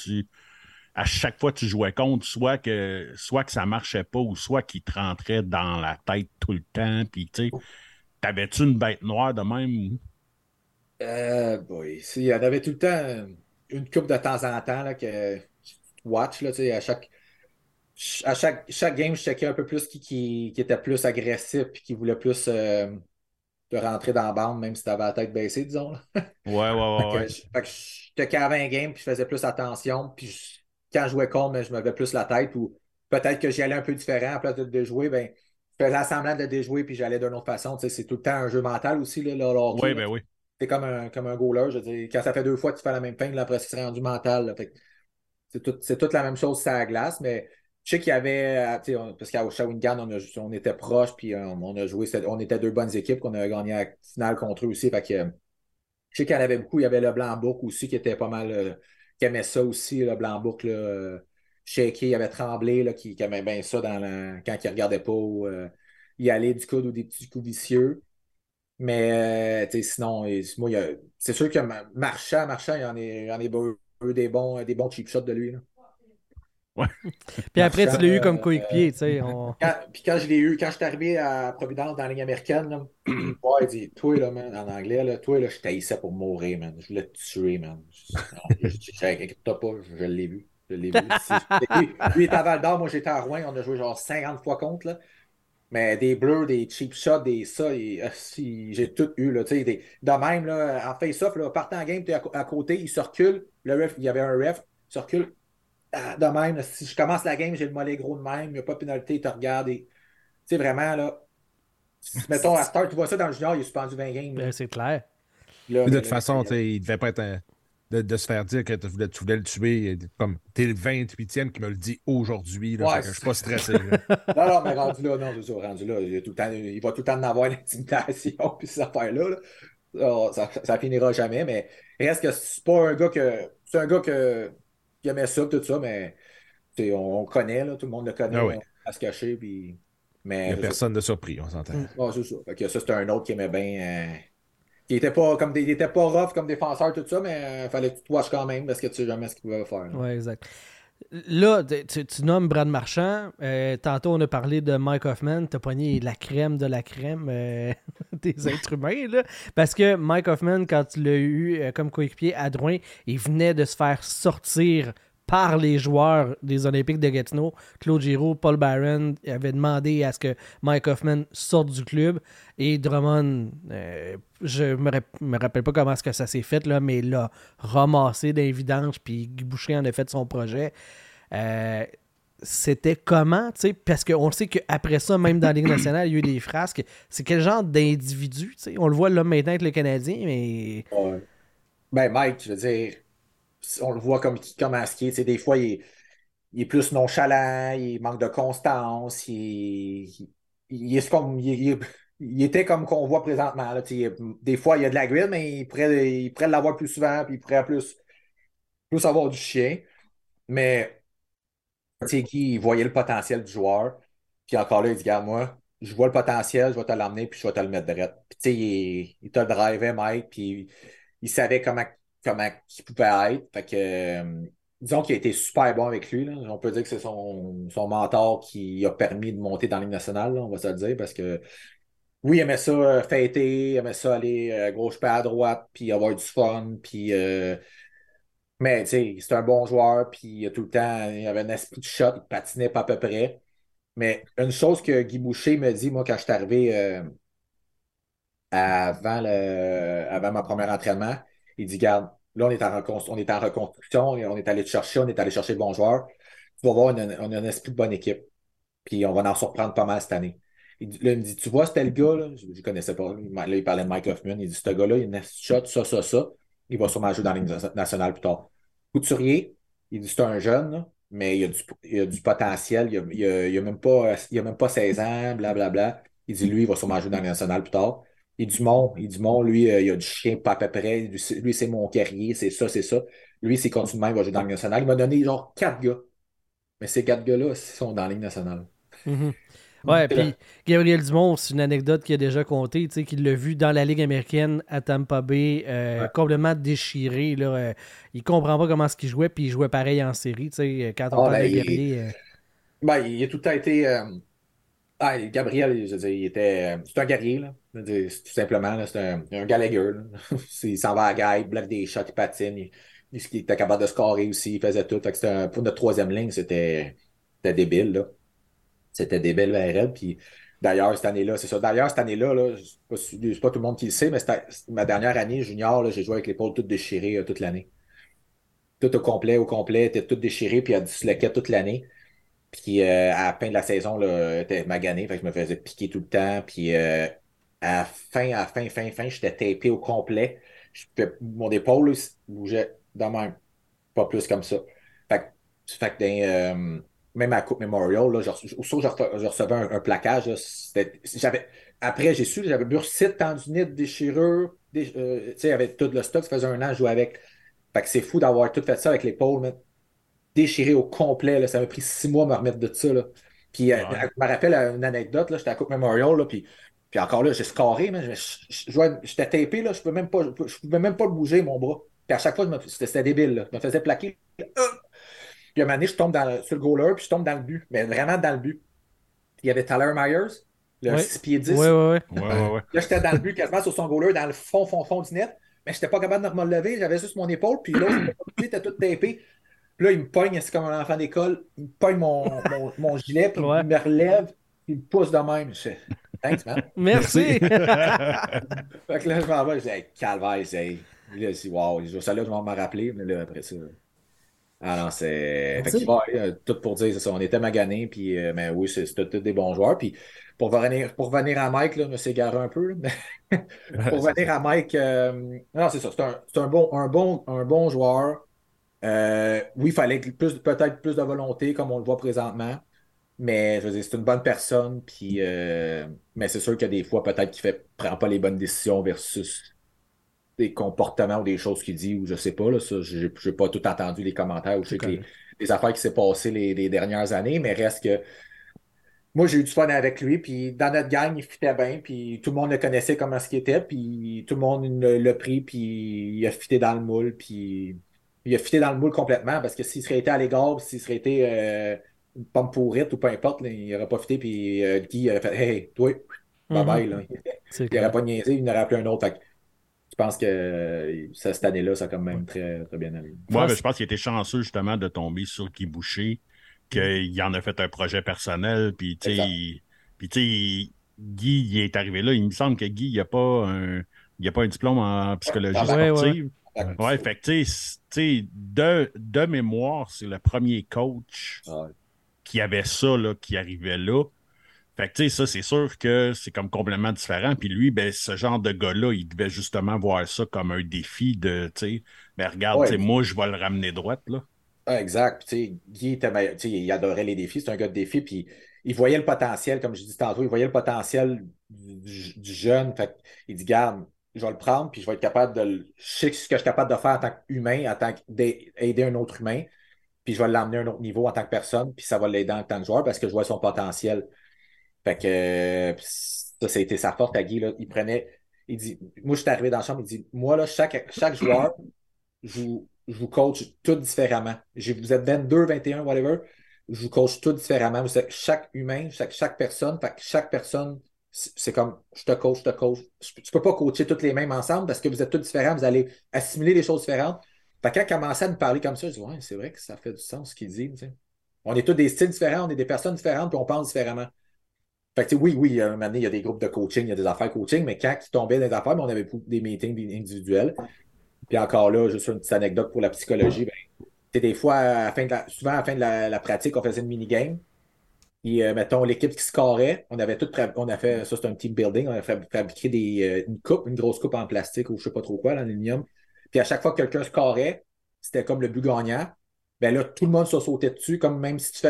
chaque fois que tu jouais contre, soit que ça marchait pas ou soit qu'il te rentrait dans la tête tout le temps, puis tu sais, t'avais-tu une bête noire de même? Boy, il y en avait tout le temps une coupe de temps en temps là, que tu watch, là, tu sais, à chaque game, je checkais un peu plus qui était plus agressif puis qui voulait plus de rentrer dans la bande, même si tu avais la tête baissée, disons. Là. Ouais. Fait que j'étais cavé un game, puis je faisais plus attention. Puis quand je jouais contre, ben, je me levais plus la tête. Ou peut-être que j'y allais un peu différent. En place de déjouer, ben, je faisais semblant de déjouer, puis j'allais d'une autre façon. Tu sais, c'est tout le temps un jeu mental aussi, là, le hockey. Ouais, Là. ben oui. C'est comme un goaler. Je veux dire, quand ça fait 2 fois que tu fais la même feinte, là, après, c'est rendu mental. Là. Fait que c'est toute la même chose sur la glace, mais je sais qu'il y avait, parce qu'à Shawinigan, on était proches, puis on a joué, on était 2 bonnes équipes, qu'on a gagné la finale contre eux aussi. Fait que, je sais qu'il y en avait beaucoup. Il y avait le Blanc-Bouc aussi, qui était pas mal, qui aimait ça aussi, le Blanc-Bouc, là, shaké. Il y avait Tremblay, là, qui aimait bien ça quand il regardait pas ou y aller du coude ou des petits coups vicieux. Mais sinon, moi, c'est sûr que Marchand, il y en a eu des bons cheap shots de lui. Là. Ouais. Puis après, tu Marchand, l'as eu comme coéquipier, tu sais. Puis quand je l'ai eu, quand je suis arrivé à Providence dans la ligne américaine, là, ouais, il dit, toi, là, man, en anglais, là, toi, là, je taillissais pour mourir, man. Je voulais te tuer, man. Inquiète-toi pas, je l'ai vu. Je l'ai vu. Lui, il était à Val d'Or, moi j'étais à Rouen, on a joué genre 50 fois contre, là. Mais des bleus, des cheap shots, des ça, j'ai tout eu. Là, de même, là, en face-off, là, partant en game, tu es à côté, il se recule. Le ref, il y avait un ref, il se recule. De même, là, si je commence la game, j'ai le mollet gros de même, il n'y a pas de pénalité, il te regarde. Tu sais, vraiment, là, mettons, à Start, tu vois ça dans le junior, il est suspendu 20 games. Là. C'est clair. Là, De mais toute là, façon, il devait pas être de se faire dire que tu voulais le tuer. Comme t'es le 28e qui me le dit aujourd'hui. Là, ouais, je suis pas stressé. Là. non, mais rendu là, non, c'est ça, rendu là, il va tout le temps en avoir l'intimidation, puis ces affaires-là. Là. Ça finira jamais, mais reste que c'est pas un gars que. C'est un gars qui aimait ça, tout ça, mais on connaît, là, tout le monde le connaît, Ah oui. à se cacher, puis. Il n'y Mais a c'est ça. personne de surpris, on s'entend. Ouais, c'est ça. Fait que ça, c'était un autre qui aimait bien. Qui était pas comme il était pas rough comme défenseur, tout ça, mais il fallait que tu te watches quand même parce que tu sais jamais ce qu'il pouvait faire. Là. Ouais, exact. Là, tu nommes Brad Marchand. Tantôt, on a parlé de Mike Hoffman. Tu as pogné la crème de la crème des êtres humains. Là. Parce que Mike Hoffman, quand tu l'as eu comme coéquipier à Drouin, il venait de se faire sortir par les joueurs des Olympiques de Gatineau. Claude Giroux, Paul Byron avaient demandé à ce que Mike Hoffman sorte du club. Et Drummond, je me rappelle pas comment est-ce que ça s'est fait, là, mais il l'a ramassé d'un vidange, puis Guy Boucher en a fait son projet. C'était comment, tu sais, parce qu'on sait qu'après ça, même dans la Ligue nationale, il y a eu des frasques. C'est quel genre d'individu, tu sais? On le voit là maintenant avec le Canadien, mais... Ouais. Ben, Mike, je veux dire, on le voit comme à skier. Tu sais, des fois, il est plus nonchalant, il manque de constance, il est comme. Il était comme qu'on voit présentement. Là, tu sais, des fois, il y a de la grille, mais il pourrait l'avoir plus souvent, puis il pourrait plus avoir du chien. Mais tu sais, Guy, il voyait le potentiel du joueur. Puis encore là, il dit, regarde, moi, je vois le potentiel, je vais te l'emmener, puis je vais te le mettre direct. Puis tu sais, il te le drivait, Mike, puis il savait comment il pouvait être. Fait que, disons qu'il a été super bon avec lui. Là. On peut dire que c'est son mentor qui a permis de monter dans la Ligue nationale, là, on va se le dire, parce que oui, il aimait ça fêter, il aimait ça aller gauche pas à droite, puis avoir du fun, puis mais tu sais, c'est un bon joueur, puis tout le temps, il avait un esprit de shot, il patinait pas à peu près. Mais une chose que Guy Boucher me dit, moi, quand je suis arrivé avant mon premier entraînement, il dit, garde, là, on est en reconstruction, on est allé te chercher, on est allé chercher le bon joueur. Tu vas voir, on a un esprit de bonne équipe. Puis on va en surprendre pas mal cette année. Là, il me dit, tu vois, c'était le gars, là, je ne connaissais pas. Là, il parlait de Mike Hoffman. Il dit, ce gars-là, il a une shot, ça. Il va sûrement jouer dans la Ligue nationale plus tard. Couturier, il dit, c'est un jeune, là, mais il a du potentiel. Il a même pas 16 ans, blablabla. Il dit, lui, il va sûrement jouer dans la Ligue nationale plus tard. Il dit, lui, il a du chien pas à peu près. Lui, c'est mon carrier, c'est ça, c'est ça. Lui, s'il continue de même, il va jouer dans la Ligue nationale. Il m'a donné genre 4 gars. Mais ces 4 gars-là, ils sont dans la Ligue nationale. Mm-hmm. Ouais, puis Gabriel Dumont, c'est une anecdote qu'il a déjà contée, tu sais, qu'il l'a vu dans la Ligue américaine à Tampa Bay, complètement déchiré. Là, il comprend pas comment est-ce qu'il jouait, puis il jouait pareil en série, tu sais, quand on parle de guerrier. Il a tout le temps été. Gabriel, je veux dire, c'est un guerrier, là. Je veux dire, tout simplement, là, c'est un Gallagher. Là. Il s'en va à la gueule, il bloque des shots, il patine, il était capable de scorer aussi, il faisait tout. Fait que pour notre troisième ligne, c'était débile, là. C'était débile, VRL. Puis D'ailleurs, cette année-là, c'est ça. D'ailleurs, cette année-là, là, c'est pas tout le monde qui le sait, mais c'était ma dernière année junior, là, j'ai joué avec l'épaule toute déchirée toute l'année. Tout au complet, était tout déchiré, puis elle disloquait toute l'année. Puis à la fin de la saison, là, elle était maganée, fait que je me faisais piquer tout le temps. Puis à la fin, j'étais tapé au complet. Mon épaule là, bougeait de même, pas plus comme ça. Fait que même à la Coupe Memorial, là, aussitôt que je recevais un plaquage, là, après, j'ai su que j'avais bursite, tendinite, déchirure. Tu sais, avec tout le stock, ça faisait un an que je jouais avec. Fait que c'est fou d'avoir tout fait ça avec l'épaule, mais déchiré au complet. Là. Ça m'a pris 6 mois à me remettre de ça. Là. Puis, Ouais. je me rappelle une anecdote. Là, j'étais à Coupe Memorial. Là, puis encore là, j'ai scoré. Mais j'étais tapé. Là, je ne pouvais même pas le bouger, mon bras. Puis à chaque fois, c'était débile. Là. Je me faisais plaquer. Puis à un moment donné, je tombe sur le goaler. Puis je tombe dans le but. Mais vraiment dans le but. Puis il y avait Tyler Myers, le Ouais. 6 pieds 10. Ouais. Ouais. Là, j'étais dans le but, quasiment sur son goaler, dans le fond du net. Mais je n'étais pas capable de me relever. J'avais juste mon épaule. Puis l'autre, il était tout tapé. Puis là, il me pogne, c'est comme un enfant d'école. Il me pogne mon gilet, puis Ouais. il me relève, puis il me pousse de même. Je fais, thanks, man. Merci. Fait que là, je m'en vais, je dis, hey, calvaire, hey. Puis là, je dis, wow, ça là, je vais m'en rappeler, mais là, après ça. Ah non, c'est. Fait que, ouais, tout pour dire, c'est ça. On était maganés, puis, mais oui, c'était tous des bons joueurs. Puis, pour revenir à Mike, là, je me suis égaré un peu, là, mais pour revenir à Mike, non, c'est ça. C'est un bon joueur. Oui, il fallait peut-être plus de volonté, comme on le voit présentement. Mais je veux dire, c'est une bonne personne. Puis, mais c'est sûr que des fois, peut-être qu'il ne prend pas les bonnes décisions versus des comportements ou des choses qu'il dit, ou je sais pas. Là, ça, j'ai pas tout entendu les commentaires ou je sais que les affaires qui s'est passées les dernières années, mais reste que moi, j'ai eu du fun avec lui. Puis dans notre gang, il fitait bien. Puis tout le monde le connaissait comment ce qu'il était. Puis tout le monde l'a pris. Puis il a fité dans le moule. Puis il a fité dans le moule complètement. Parce que s'il serait été à l'égard, s'il serait été une pomme pourrite ou peu importe, là, il n'aurait pas fité. Puis Guy aurait fait hey, toi, bye bye. Là. Il n'aurait pas niaisé. Il n'aurait appelé un autre. Fait que je pense que cette année-là, ça a quand même très, très bien allé. Ouais, mais je pense qu'il était chanceux justement de tomber sur Guy Boucher, qu'il en a fait un projet personnel, puis tu sais, Guy, il est arrivé là, il me semble que Guy, il a pas un diplôme en psychologie sportive. Ouais, fait que tu sais, de mémoire, c'est le premier coach qui avait ça, là, qui arrivait là. Fait que, tu sais, ça, c'est sûr que c'est comme complètement différent. Puis lui, ben, ce genre de gars-là, il devait justement voir ça comme un défi de, tu sais, mais regarde, tu sais, moi, je vais le ramener droite, là. Exact. Puis, tu sais, Guy il adorait les défis. C'est un gars de défi. Puis il voyait le potentiel, comme je dis tantôt, il voyait le potentiel du jeune. Fait il dit, garde, je vais le prendre, puis je vais être capable je sais ce que je suis capable de faire en tant qu'humain, en tant d'aider un autre humain, puis je vais l'emmener à un autre niveau en tant que personne, puis ça va l'aider en tant que joueur parce que je vois son potentiel. Fait que ça a été sa force à Guy. Là. Il dit, moi, je suis arrivé dans la chambre, il dit, moi, là, chaque joueur, je vous coach tout différemment. Vous êtes 22, 21, whatever, je vous coach tout différemment. Chaque humain, chaque personne, fait que chaque personne, c'est comme, je te coach. Tu peux pas coacher toutes les mêmes ensemble parce que vous êtes tous différents, vous allez assimiler des choses différentes. Fait que quand il commençait à nous parler comme ça, je dis, ouais, c'est vrai que ça fait du sens ce qu'il dit. Tu sais. On est tous des styles différents, on est des personnes différentes, puis on pense différemment. Fait que, oui, un moment donné, il y a des groupes de coaching, il y a des affaires coaching, mais quand ils tombaient dans les affaires, on avait des meetings individuels. Puis encore là, juste une petite anecdote pour la psychologie, des fois, souvent à la fin de la pratique, on faisait une mini-game. Puis, mettons, l'équipe qui scorait, on a fait, ça c'est un team building, on a fabriqué une grosse coupe en plastique ou je sais pas trop quoi, en aluminium. Puis à chaque fois que quelqu'un scorait, c'était comme le but gagnant. Ben là, tout le monde se sautait dessus, comme même si tu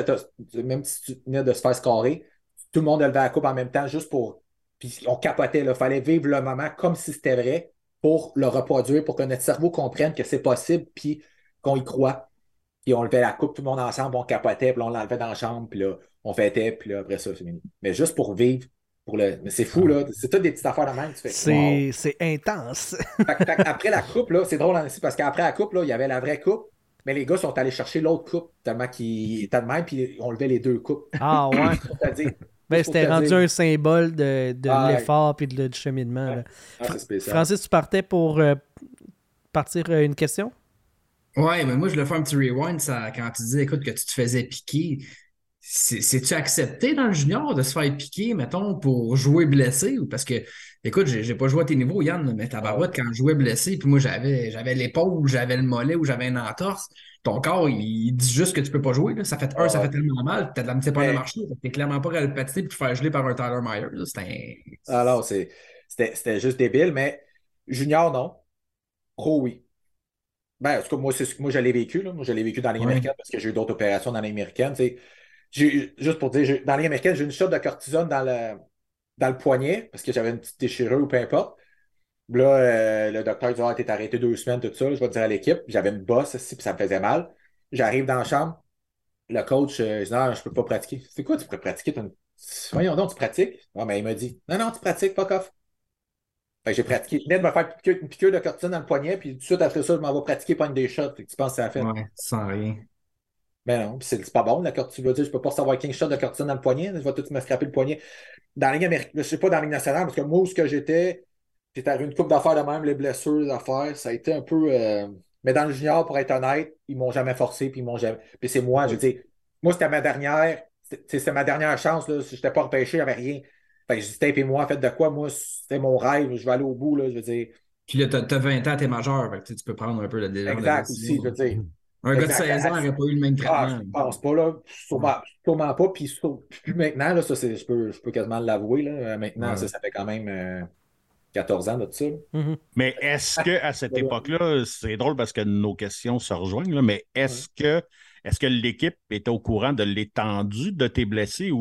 venais de se faire scorer, tout le monde levait la coupe en même temps, juste pour. Puis on capotait, il fallait vivre le moment comme si c'était vrai pour le reproduire, pour que notre cerveau comprenne que c'est possible, puis qu'on y croit. Puis on levait la coupe, tout le monde ensemble, on capotait, puis on l'enlevait dans la chambre, puis là, on fêtait, puis là, après ça, c'est fini. Mais juste pour vivre, mais c'est fou, là. C'est toutes des petites affaires de même. Tu fais, wow. C'est intense. Après la coupe, là, c'est drôle aussi, parce qu'après la coupe, là, il y avait la vraie coupe, mais les gars sont allés chercher l'autre coupe, tellement qu'il était de même, puis on levait les deux coupes. Ah ouais. Ben, c'était rendu un symbole de l'effort et du cheminement. Là. C'est spécial. Francis, tu partais pour partir une question? Ouais, mais moi, je voulais faire un petit rewind quand tu dis, écoute, que tu te faisais piquer. c'est-tu accepté dans le junior de se faire piquer, mettons, pour jouer blessé? Ou parce que, écoute, j'ai pas joué à tes niveaux, Yann, mais tabarouette, quand je jouais blessé, puis moi j'avais l'épaule, j'avais le mollet ou j'avais une entorse, ton corps, il dit juste que tu peux pas jouer. Là. Ça fait ça fait tellement mal, t'as de la misère pas de marcher, t'es clairement pas capable de patiner puis te faire geler par un Tyler Myers. Là. Alors, c'était juste débile, mais junior, non. Pro, oui. Ben, en tout cas, moi, je l'ai vécu. Là. Moi, je l'ai vécu dans la Ligue Ouais. américaine parce que j'ai eu d'autres opérations dans la Ligue américaine. Tu sais. Juste pour dire, dans la Ligue américaine, j'ai eu une shot de cortisone dans le poignet parce que j'avais une petite déchirure ou peu importe. Là, le docteur dit: Ah, t'es arrêté 2 semaines, tout ça. Je vais dire à l'équipe. J'avais une bosse ici, puis ça me faisait mal. J'arrive dans la chambre. Le coach, je dis: Non, je peux pas pratiquer. C'est quoi, tu pourrais pratiquer? Voyons donc, tu pratiques? Ah, mais il m'a dit: Non, non, tu pratiques, fuck off. Fait que j'ai pratiqué. Je venais de me faire une piqûre de cortisone dans le poignet, puis tout de suite après ça, je m'en vais pratiquer pas une des shots. Fait que tu penses que ça a fait? Ouais, sans rien. Mais non, puis c'est pas bon, la cortisone. Je veux dire, je peux pas recevoir 15 shots de cortisone dans le poignet. Je vais tout me scraper le poignet. Dans la Ligue américaine, je sais pas dans la Ligue nationale, parce que moi, où ce que j'étais arrivé une coupe d'affaires de même, les blessures, les affaires, ça a été un peu. Mais dans le junior, pour être honnête, ils m'ont jamais forcé, puis ils m'ont jamais. Puis c'est moi, je veux dire, moi, c'était ma dernière. C'est ma dernière chance, là. Si je n'étais pas repêché, j'avais rien. Fait que je dis: Tapez-moi, faites de quoi? Moi, c'était mon rêve, je vais aller au bout, là. Je veux dire. Puis là, t'as 20 ans, t'es majeur, fait que, tu peux prendre un peu le genre de Exact aussi, je veux décision. dire. Un gars de Exact. 16 ans n'aurait pas eu le même Ah, traitement. je pense pas, là. Sûrement pas. Puis plus maintenant, là, ça, je peux quasiment l'avouer, là. Maintenant, Ouais. ça fait quand même 14 ans de ça. Là. Mhm. Mais est-ce que à cette époque-là, c'est drôle parce que nos questions se rejoignent, là, mais Ouais. est-ce que l'équipe était au courant de l'étendue de tes blessés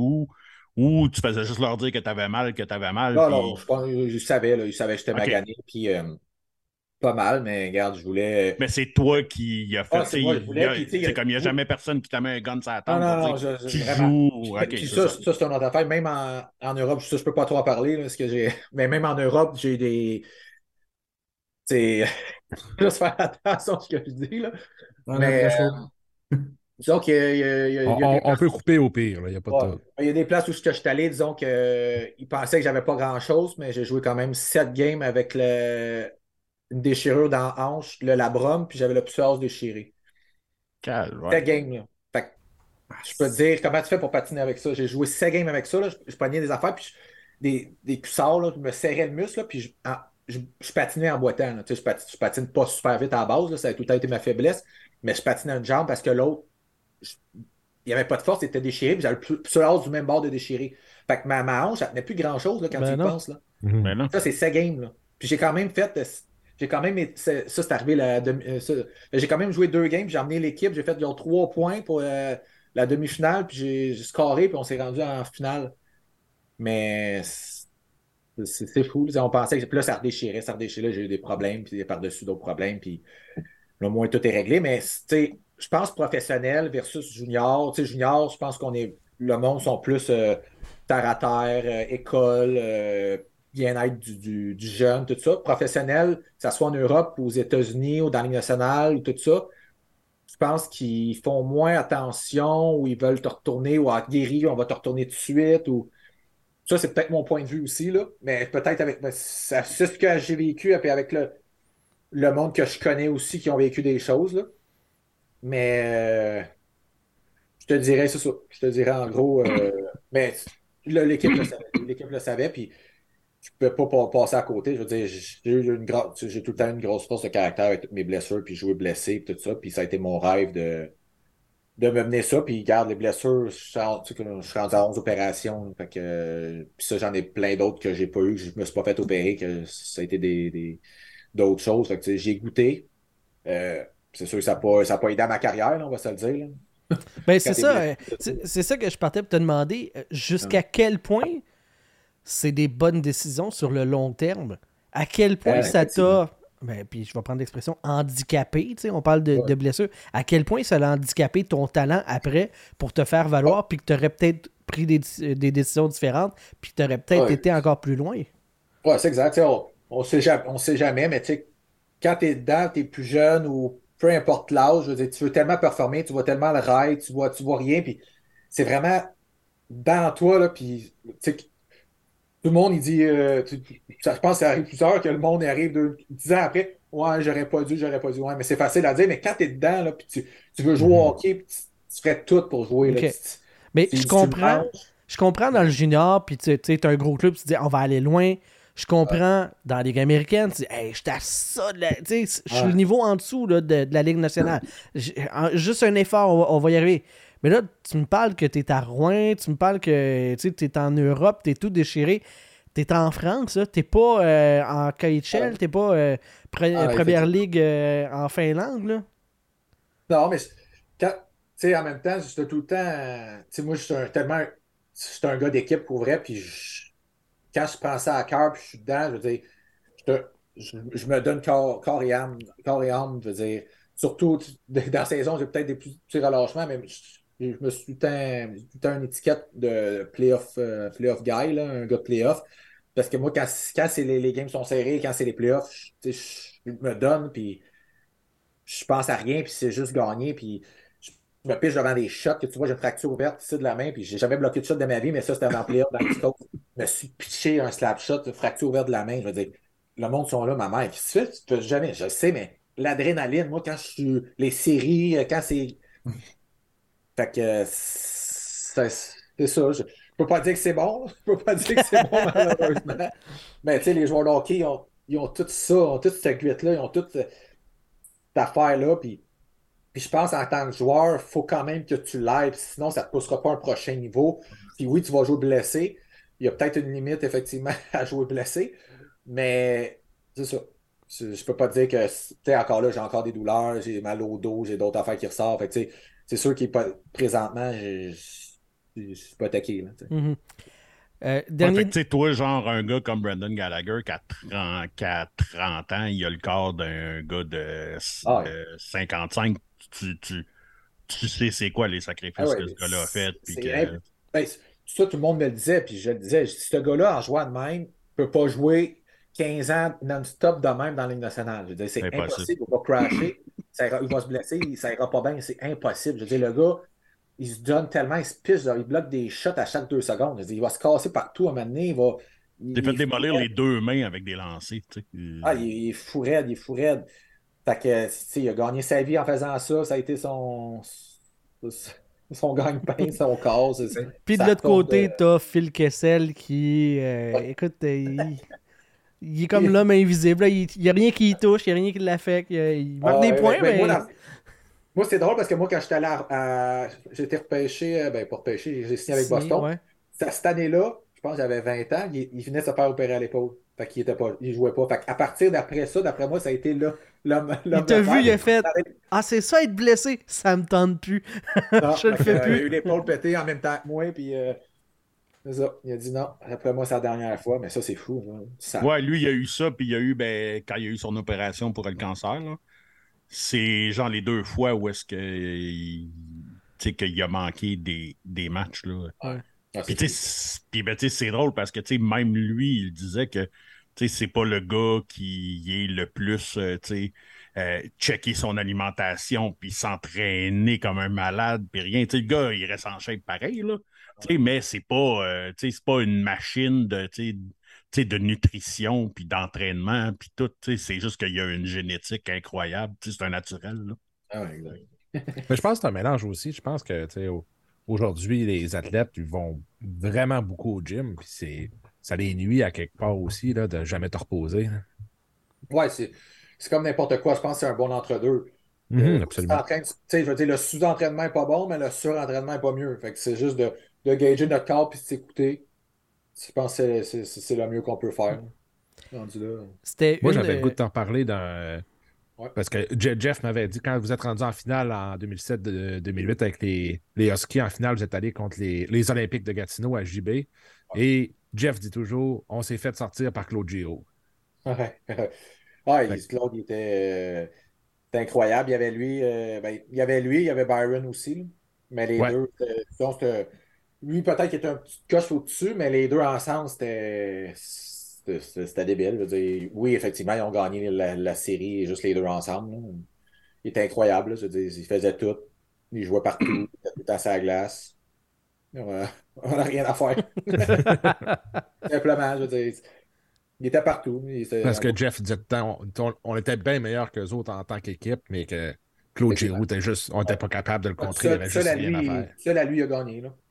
ou tu faisais juste leur dire que tu avais mal, Non, non, puis. je pense, je savais, là. Ils savaient que j'étais OK. magané, puis pas mal, mais regarde, je voulais. Mais c'est toi qui a fait. Ah, c'est moi, je voulais, puis tu sais, C'est comme il n'y a jamais personne qui t'a mis un gun sur la Non, table non, pour dire non, tu vraiment. joues. OK, Puis c'est ça, ça. c'est une autre affaire. Même en Europe, ça, je peux pas trop en parler, là, parce que j'ai. Mais même en Europe, j'ai des. C'est. Juste faire attention à ce que je dis, là. Dans Mais l'après-show. disons qu'il y a des On places. peut couper au pire, il n'y a pas de Ouais. trouble. Il y a des places où je suis allé, disons qu'ils pensaient que j'avais pas grand-chose, mais j'ai joué quand même 7 games avec une déchirure dans la hanche, le labrum, puis j'avais le psoas déchiré. 7 Ouais. games, là. Fait que je peux te dire, comment tu fais pour patiner avec ça? J'ai joué 7 games avec ça, là. Je pognais des affaires, puis des cuissards, là, je me serrais le muscle, là, puis je patinais en boitant. Là. Tu sais, je patine pas super vite à la base, là, ça a tout le temps été ma faiblesse, mais je patinais une jambe parce que l'autre, je- il n'y avait pas de force, il était déchiré, puis j'avais le psoas du même bord de déchiré. Fait que ma hanche, elle tenait plus grand-chose là, quand tu Ben y non. penses. Là. Mais non. Ça, c'est 7 games. Là. Puis j'ai quand même fait. J'ai quand même. Ça, c'est arrivé j'ai quand même joué 2 games, puis j'ai emmené l'équipe, j'ai fait genre 3 points pour la demi-finale, puis j'ai scoré, puis on s'est rendu en finale. Mais c'est fou. Là. On pensait que. Puis là, ça redéchirait, j'ai eu des problèmes, puis par-dessus d'autres problèmes, puis là, au moins tout est réglé. Mais tu sais, je pense professionnel versus junior. Tu sais, junior, je pense qu'on est. Le monde sont plus terre à terre, école, bien-être du jeune, tout ça. Professionnel, que ce soit en Europe, aux États-Unis, ou dans la Ligue nationale, ou tout ça, je pense qu'ils font moins attention, ou ils veulent te retourner, ou à guéri, on va te retourner tout de suite, ou. Ça, c'est peut-être mon point de vue aussi, là. Mais peut-être avec. C'est ce que j'ai vécu, et puis avec le monde que je connais aussi qui ont vécu des choses, là. Mais je te dirais, c'est ça. Je te dirais en gros. Mais là, l'équipe le savait. L'équipe le savait, puis je ne pouvais pas passer à côté. Je veux dire, j'ai tout le temps une grosse force de caractère avec toutes mes blessures, puis jouer blessé, puis tout ça. Puis ça a été mon rêve de me mener ça. Puis garde les blessures, je suis rendu à 11 opérations. Fait que, puis ça, j'en ai plein d'autres que j'ai pas eu, que je me suis pas fait opérer, que ça a été d'autres choses. Fait que, tu sais, j'ai goûté. C'est sûr que ça n'a pas aidé à ma carrière, là, on va se le dire. Là. Ben, Quand c'est t'es ça. blessé, C'est ça que je partais pour te demander. Jusqu'à quel point c'est des bonnes décisions sur le long terme? À quel point ça effectivement. t'a. Ben, puis je vais prendre l'expression handicapé, tu sais, on parle de Ouais. blessure. À quel point ça a handicapé ton talent après pour te faire valoir, puis que tu aurais peut-être pris des décisions différentes, puis que tu aurais peut-être Ouais. été encore plus loin? Ouais, c'est exact. Tu sais, on sait jamais, mais tu sais, quand tu es dedans, tu es plus jeune ou peu importe l'âge, je veux dire, tu veux tellement performer, tu vois tellement le rail, tu vois rien, puis c'est vraiment dans toi, là, puis tu sais, tout le monde, il dit, je pense que ça arrive plusieurs, que le monde arrive 10 ans après, ouais, j'aurais pas dû, ouais, mais c'est facile à dire, mais quand tu es dedans, là, puis tu veux jouer au hockey, puis tu ferais tout pour jouer, là, OK. Mais Il je dit, comprends. manges. Je comprends dans le junior, puis tu sais, t'as un gros club, tu te dis, on va aller loin. Je comprends dans la Ligue américaine, tu dis, hey, je suis à ça, tu sais, je suis le niveau en dessous là, de la Ligue nationale. Juste un effort, on va y arriver. Mais là, tu me parles que t'es à Rouen, tu me parles que tu t'es en Europe, t'es tout déchiré. T'es en France, là, t'es pas en KHL, t'es pas Première Ligue en Finlande, là. Non, mais quand, tu sais, en même temps, j'étais tout le temps. Tu sais, moi, je suis un gars d'équipe pour vrai, puis quand je prends ça à cœur, puis je suis dedans, je veux dire, je me donne corps et âme, je veux dire. Surtout dans la saison, j'ai peut-être des petits relâchements, mais je me suis tout le temps une étiquette de playoff guy, là, un gars de playoff. Parce que moi, quand c'est les games sont serrés, quand c'est les playoffs, tu sais, je me donne, puis je pense à rien, puis c'est juste gagner, puis je me piche devant des shots, que tu vois, j'ai une fracture ouverte ici de la main, puis j'ai jamais bloqué de shot de ma vie, mais ça, c'était en playoff dans le scope. Je me suis pitché un slap shot, une fracture ouverte de la main, je veux dire, le monde sont là, ma mère, qu'est-ce que tu fais? Tu fais jamais, je sais, mais l'adrénaline, moi, quand je suis, les séries, quand c'est, fait que c'est ça, je peux pas dire que c'est bon, je peux pas dire que c'est bon, malheureusement, mais tu sais, les joueurs de hockey, ils ont tout ça, ils ont toute cette cuite-là, ils ont toute cette affaire-là, puis je pense en tant que joueur, il faut quand même que tu l'aides, sinon ça ne te poussera pas à un prochain niveau. Puis oui, tu vas jouer blessé. Il y a peut-être une limite, effectivement, à jouer blessé, mais c'est ça. Je peux pas te dire que, tu sais, encore là, j'ai encore des douleurs, j'ai mal au dos, j'ai d'autres affaires qui ressortent. Fait que, tu sais, c'est sûr qu'il présentement, je suis pas attaqué. Là, tu sais. Mhm. Ouais, Dernier. fait que, tu sais, toi, genre, un gars comme Brendan Gallagher, qui a 30 ans, il a le corps d'un gars Ah ouais. de 55. Tu sais c'est quoi les Ah sacrifices ouais, que ce gars-là a fait. Puis que... ben, ça, tout le monde me le disait, puis je le disais. Ce gars-là, en jouant de même, ne peut pas jouer 15 ans non-stop de même dans la Ligue nationale. Je veux dire, c'est Impossible. impossible. Il va crasher, il va se blesser, ça ira pas bien, c'est impossible. Je veux dire, le gars, il se donne tellement, il se piche, il bloque des shots à chaque 2 secondes. Je veux dire, il va se casser partout à un moment donné, T'es fait il est fou démolir raide. les deux mains avec des lancers. Tu sais. Il est fou raide, il est fou raide. Fait que, tu sais, il a gagné sa vie en faisant ça, ça a été son gagne-pain, son corps, Puis de sa l'autre forme côté, de. t'as Phil Kessel qui, Ouais. écoute, il est comme l'homme invisible. Là. Il n'y a rien qui y touche, il n'y a rien qui l'affecte. Il marque des points, Ben, mais. moi, c'est drôle parce que moi, quand j'étais allé j'ai été repêché, ben, pas repêché, j'ai signé avec Signé, Boston. ouais. Cette année-là, je pense que j'avais 20 ans, il venait de se faire opérer à l'épaule. Fait qu'il était pas, il jouait pas. Fait qu'à partir d'après ça, d'après moi, ça a été là, Il l'homme t'a de vu, fer. il a fait Ah, c'est ça être blessé, ça me tente plus. Non, Je le fait que, fais il a eu plus. l'épaule pétée en même temps que moi, puis c'est ça. Il a dit non. Après moi, c'est la dernière fois, mais ça, c'est fou. Hein. Ouais, lui, il a eu ça, puis il a eu, ben, quand il a eu son opération pour le cancer, là, c'est genre les deux fois où est-ce que tu sais, qu'il a manqué des matchs. Là. Ouais. Ah, Puis, c'est fou. ben, tu sais, c'est drôle parce que tu sais, même lui, il disait que tu sais, c'est pas le gars qui est le plus tu sais, checker son alimentation puis s'entraîner comme un malade puis rien. Tu sais, le gars, il reste en shape pareil, là. Tu sais, mais tu sais, c'est pas une machine de, tu sais, de nutrition puis d'entraînement puis tout. Tu sais, c'est juste qu'il y a une génétique incroyable. Tu sais, c'est un naturel, là. Ah, ouais, exact. Mais je pense que c'est un mélange aussi. Je pense que, tu sais, aujourd'hui, les athlètes, ils vont vraiment beaucoup au gym, puis ça les nuit à quelque part aussi, là, de jamais te reposer. Là. Ouais, c'est comme n'importe quoi. Je pense que c'est un bon entre-deux. Tu Absolument. t'entraînes, tu sais, je veux dire, le sous-entraînement n'est pas bon, mais le surentraînement n'est pas mieux. Fait que c'est juste de gager notre corps puis de s'écouter. Je pense que c'est le mieux qu'on peut faire. Rendu là. C'était Moi, une. j'avais le goût de t'en parler dans. Ouais. Parce que Jeff m'avait dit, quand vous êtes rendu en finale en 2007-2008 avec les Huskies en finale, vous êtes allé contre les Olympiques de Gatineau à JB. Et Jeff dit toujours, on s'est fait sortir par Claude Giroux. Ouais. Ah, Fait que- Claude, c'était incroyable. Il y avait lui, il y avait Byron aussi. Là. Mais les ouais. deux, lui, peut-être qu'il était un petit coche au-dessus, mais les deux ensemble, c'était débile. Je veux dire, oui, effectivement, ils ont gagné la série juste les deux ensemble. Là. Il était incroyable. Là. Je veux dire, ils faisaient tout. Ils jouaient partout. Ils étaient tout à sa glace. On n'a rien à faire. Simplement, je veux dire, il était partout. Parce que Jeff disait tout le temps, on était bien meilleurs qu'eux autres en tant qu'équipe, mais que Claude Effectivement. Giroux était juste, on n'était pas capable de le contrer, il n'y avait Seul juste à rien à lui, faire. seul à lui, il a gagné. Là.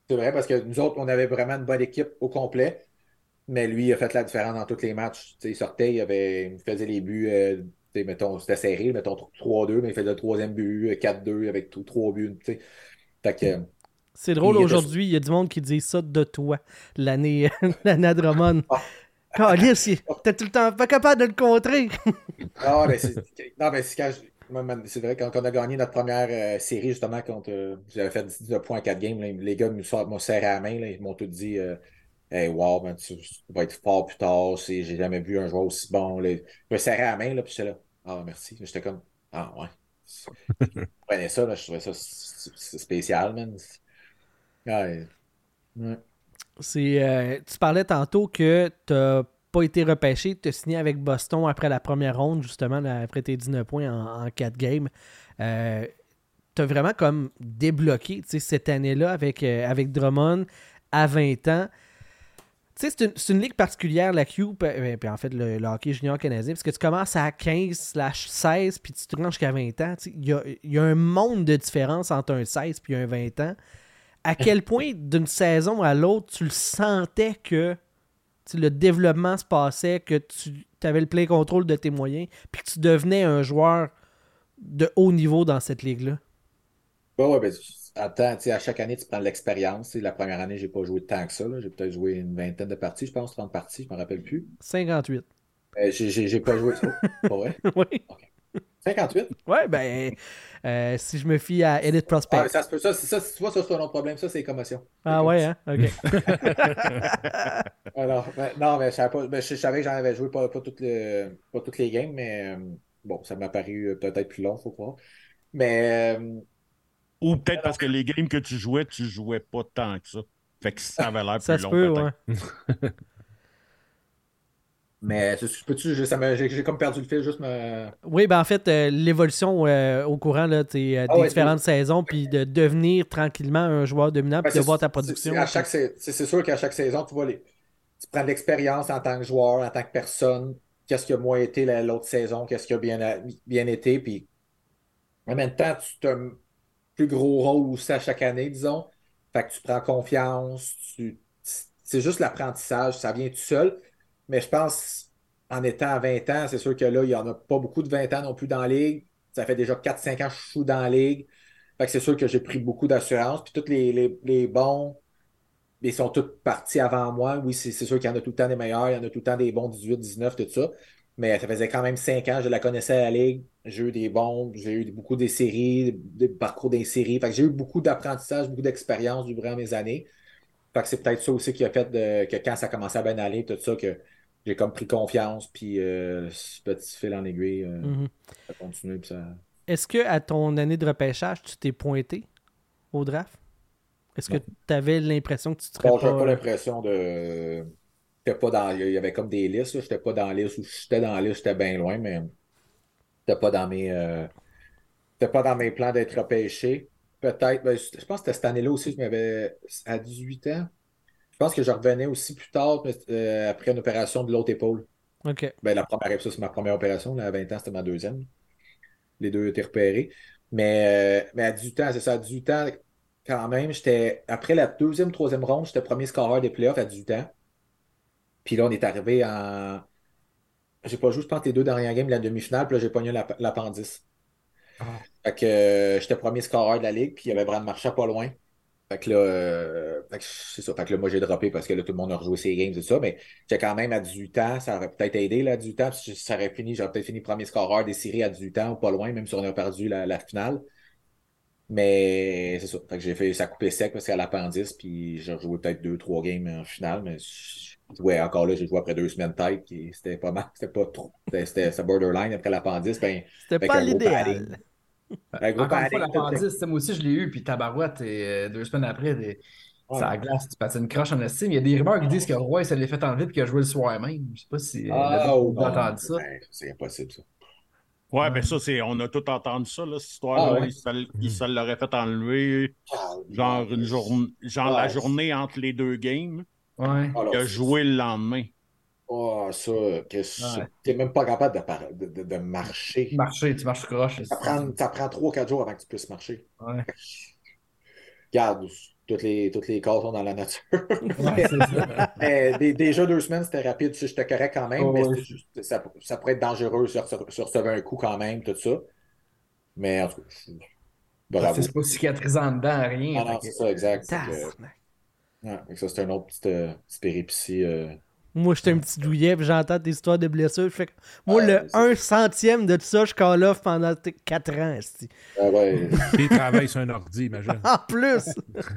C'est vrai, parce que nous autres, on avait vraiment une bonne équipe au complet, mais lui, il a fait la différence dans tous les matchs. Tu sais, il sortait, il faisait les buts, tu sais, mettons, c'était serré, mettons 3-2, mais il faisait le troisième but, 4-2 avec tout, 3 buts. Tu sais. Fait que, C'est drôle, il était... aujourd'hui, il y a du monde qui dit ça de toi, l'année l'année à Drummond. Ah, Calice, t'es tout le temps pas capable de le contrer. non, mais c'est quand c'est vrai, quand on a gagné notre première série, justement, contre j'avais fait 19 points à 4 games, là, les gars m'ont serré à la main, là, ils m'ont tout dit Hey, wow, man, tu vas être fort plus tard, j'ai jamais vu un joueur aussi bon. Là. Je me serrais à la main, là, puis j'étais là. Ah, merci. J'étais comme Ah, ouais. Je prenais ça, là, je trouvais ça spécial, man. Ouais. Ouais. Tu parlais tantôt que t'as pas été repêché, tu as signé avec Boston après la première ronde, justement, là, après tes 19 points en 4 games. Tu as vraiment comme débloqué cette année-là avec Drummond à 20 ans. Tu sais, c'est une ligue particulière, la Q, puis en fait, le hockey junior canadien, parce que tu commences à 15/16, puis tu te rends jusqu'à 20 ans. Il y a un monde de différence entre un 16 et un 20 ans. À quel point, d'une saison à l'autre, tu le sentais que le développement se passait, que tu avais le plein contrôle de tes moyens, puis que tu devenais un joueur de haut niveau dans cette ligue-là? Ouais, ben, attends, tu sais, à chaque année, tu prends de l'expérience. Tu sais, la première année, j'ai pas joué tant que ça. Là. J'ai peut-être joué une vingtaine de parties, je pense, 30 parties, je me rappelle plus. 58. J'ai pas joué ça. Pas vrai? Oui. OK. 58? Ouais, ben, si je me fie à Elite Ah, Prospect. ça se peut. Ça, tu vois, ça, c'est un autre problème. Ça, c'est les commotions. Ah ouais, hein? OK. Alors, non, mais je savais pas. Je savais que j'en avais joué pas toutes les games, mais bon, ça m'a paru peut-être plus long, faut croire. Mais Ou peut-être parce que les games que tu jouais pas tant que ça. Fait que ça avait l'air Ça plus se long, peut, peut-être. ouais. peux-tu, j'ai comme perdu le fil, juste me. Oui, ben en fait, l'évolution au courant là, des Ah ouais, différentes saisons, puis de devenir tranquillement un joueur dominant, puis de voir ta production. C'est sûr qu'à chaque saison, tu prends de l'expérience en tant que joueur, en tant que personne. Qu'est-ce qui a moins été l'autre saison, qu'est-ce qui a bien été, puis en même temps, tu as un plus gros rôle aussi à chaque année, disons. Fait que tu prends confiance, c'est juste l'apprentissage, ça vient tout seul. Mais je pense, en étant à 20 ans, c'est sûr que là, il n'y en a pas beaucoup de 20 ans non plus dans la ligue. Ça fait déjà 4-5 ans que je suis dans la ligue. Fait que c'est sûr que j'ai pris beaucoup d'assurance. Puis tous les bons, ils sont tous partis avant moi. Oui, c'est sûr qu'il y en a tout le temps des meilleurs, il y en a tout le temps des bons 18, 19, tout ça. Mais ça faisait quand même 5 ans, je la connaissais à la ligue. J'ai eu des bons, j'ai eu beaucoup des séries, des parcours des séries. Fait que j'ai eu beaucoup d'apprentissage, beaucoup d'expérience durant mes années. Fait que c'est peut-être ça aussi qui a fait que quand ça commençait à bien aller, tout ça, que j'ai comme pris confiance, puis petit fil en aiguille, Mhm. ça continue. Puis ça... Est-ce que à ton année de repêchage, tu t'es pointé au draft? Est-ce que Non. tu avais l'impression que tu ne serais Bon, pas. j'avais pas l'impression de. J'étais pas dans. Il y avait comme des listes, là. J'étais pas dans la liste, ou j'étais dans la liste, j'étais bien loin, mais j'étais pas dans c'était pas dans mes plans d'être repêché. Peut-être, ben, je pense que c'était cette année-là aussi, je m'avais à 18 ans. Je pense que je revenais aussi plus tard, mais, après une opération de l'autre épaule. OK. Ben, la première, ça, c'est ma première opération. Là, à 20 ans, c'était ma deuxième. Les deux étaient repérés. Mais à 18 ans, c'est ça, à 18 ans, quand même, après la deuxième, troisième ronde, j'étais premier scoreur des playoffs à 18 ans. Puis là, on est arrivé en. J'ai pas joué, je pense, les deux dernières games de la demi-finale, puis là, j'ai pogné l'appendice. Ah. Fait que j'étais premier scoreur de la ligue, puis il y avait Brad Marchand pas loin. Fait que là, c'est ça. Fait que là, moi, j'ai droppé parce que là, tout le monde a rejoué ses games et tout ça. Mais j'étais quand même à 18 ans. Ça aurait peut-être aidé, là, à 18 ans. Puis j'aurais peut-être fini premier scoreur des séries à 18 ans ou pas loin, même si on a perdu la finale. Mais c'est ça. Fait que j'ai fait ça couper sec parce qu'à l'appendice, puis j'ai rejoué peut-être 2, 3 games en finale. Mais ouais, encore là, j'ai joué après 2 semaines tête. Puis c'était pas mal. C'était pas trop. C'était borderline après l'appendice. Ben, C'était avec pas un gros l'idéal. padding. Un gros Encore une fois, padding, tout. l'appendice, moi aussi, je l'ai eu, puis tabarouette, et 2 semaines après, Ouais. ça glace, tu passes une croche en estime. Il y a des rumeurs qui disent que Roy, ça l'est fait enlever et qu'il a joué le soir même. Je sais pas si le Ah, gars oh, a non. entendu ça. Ben, c'est impossible, ça. Ouais, Ouais. ben ça, on a tout entendu ça, là, cette Ah, histoire-là. ouais. Il se l'aurait fait enlever, Ah, genre, non, la ouais. journée entre les deux games. Ouais. Il Alors, a joué le lendemain. ça, Ouais. t'es même pas capable de marcher. Tu marches croche. Ça prend 3-4 jours avant que tu puisses marcher. Ouais. Regarde, toutes les calls sont dans la nature. Ouais, c'est ça. Mais déjà 2 semaines, c'était rapide. Tu sais, j'étais correct quand même, Oh, mais ouais. c'était juste, ça pourrait être dangereux si on recevait un coup quand même, tout ça. Mais en tout cas, C'est bravo. pas cicatrisant dedans, rien. Ah Fait non, que, c'est ça, exact. Tabarnak. Ouais, fait que ça, c'était une autre petite péripétie. Moi, j'étais un petit douillet, puis j'entends des histoires de blessures. Je fais que, moi, le Ouais, 1 centième de ça, je call off pendant 4 ans. esti. ouais. Il travaille sur un ordi, imagine. En plus!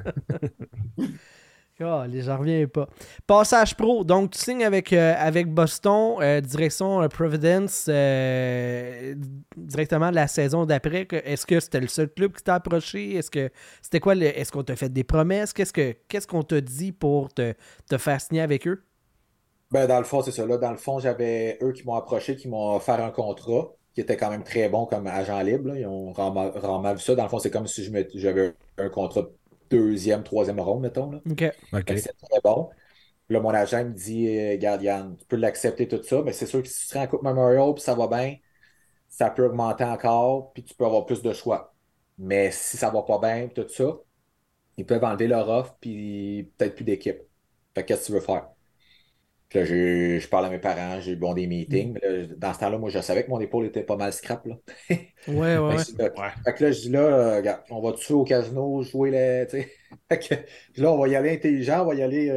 Oh, j'en reviens pas. Passage pro. Donc, tu signes avec Boston, direction Providence, directement de la saison d'après. Est-ce que c'était le seul club qui t'a approché? C'était quoi? Est-ce qu'on t'a fait des promesses? Qu'est-ce qu'on t'a dit pour te faire signer avec eux? Ben, dans le fond, c'est ça. Là, dans le fond, j'avais eux qui m'ont approché, qui m'ont offert un contrat qui était quand même très bon comme agent libre, là. Ils ont rarement vu ça. Dans le fond, c'est comme si j'avais un contrat de deuxième, troisième ronde, mettons, là. OK. OK. Fait que c'est très bon. Là, mon agent me dit, Garde, Yann, tu peux l'accepter tout ça, mais c'est sûr que si tu serais en Coupe Memorial puis ça va bien, ça peut augmenter encore, puis tu peux avoir plus de choix. Mais si ça va pas bien, puis tout ça, ils peuvent enlever leur offre, puis peut-être plus d'équipe. Fait que qu'est-ce que tu veux faire? Puis là, je parle à mes parents, j'ai eu bon des meetings. Mais là, dans ce temps-là, moi, je savais que mon épaule était pas mal scrap, là. Ouais, ouais, Fait que, ouais. Ouais. fait que là, je dis là, regarde, on va dessus au casino, jouer les. Tu sais. Fait que là, on va y aller intelligent, on va y aller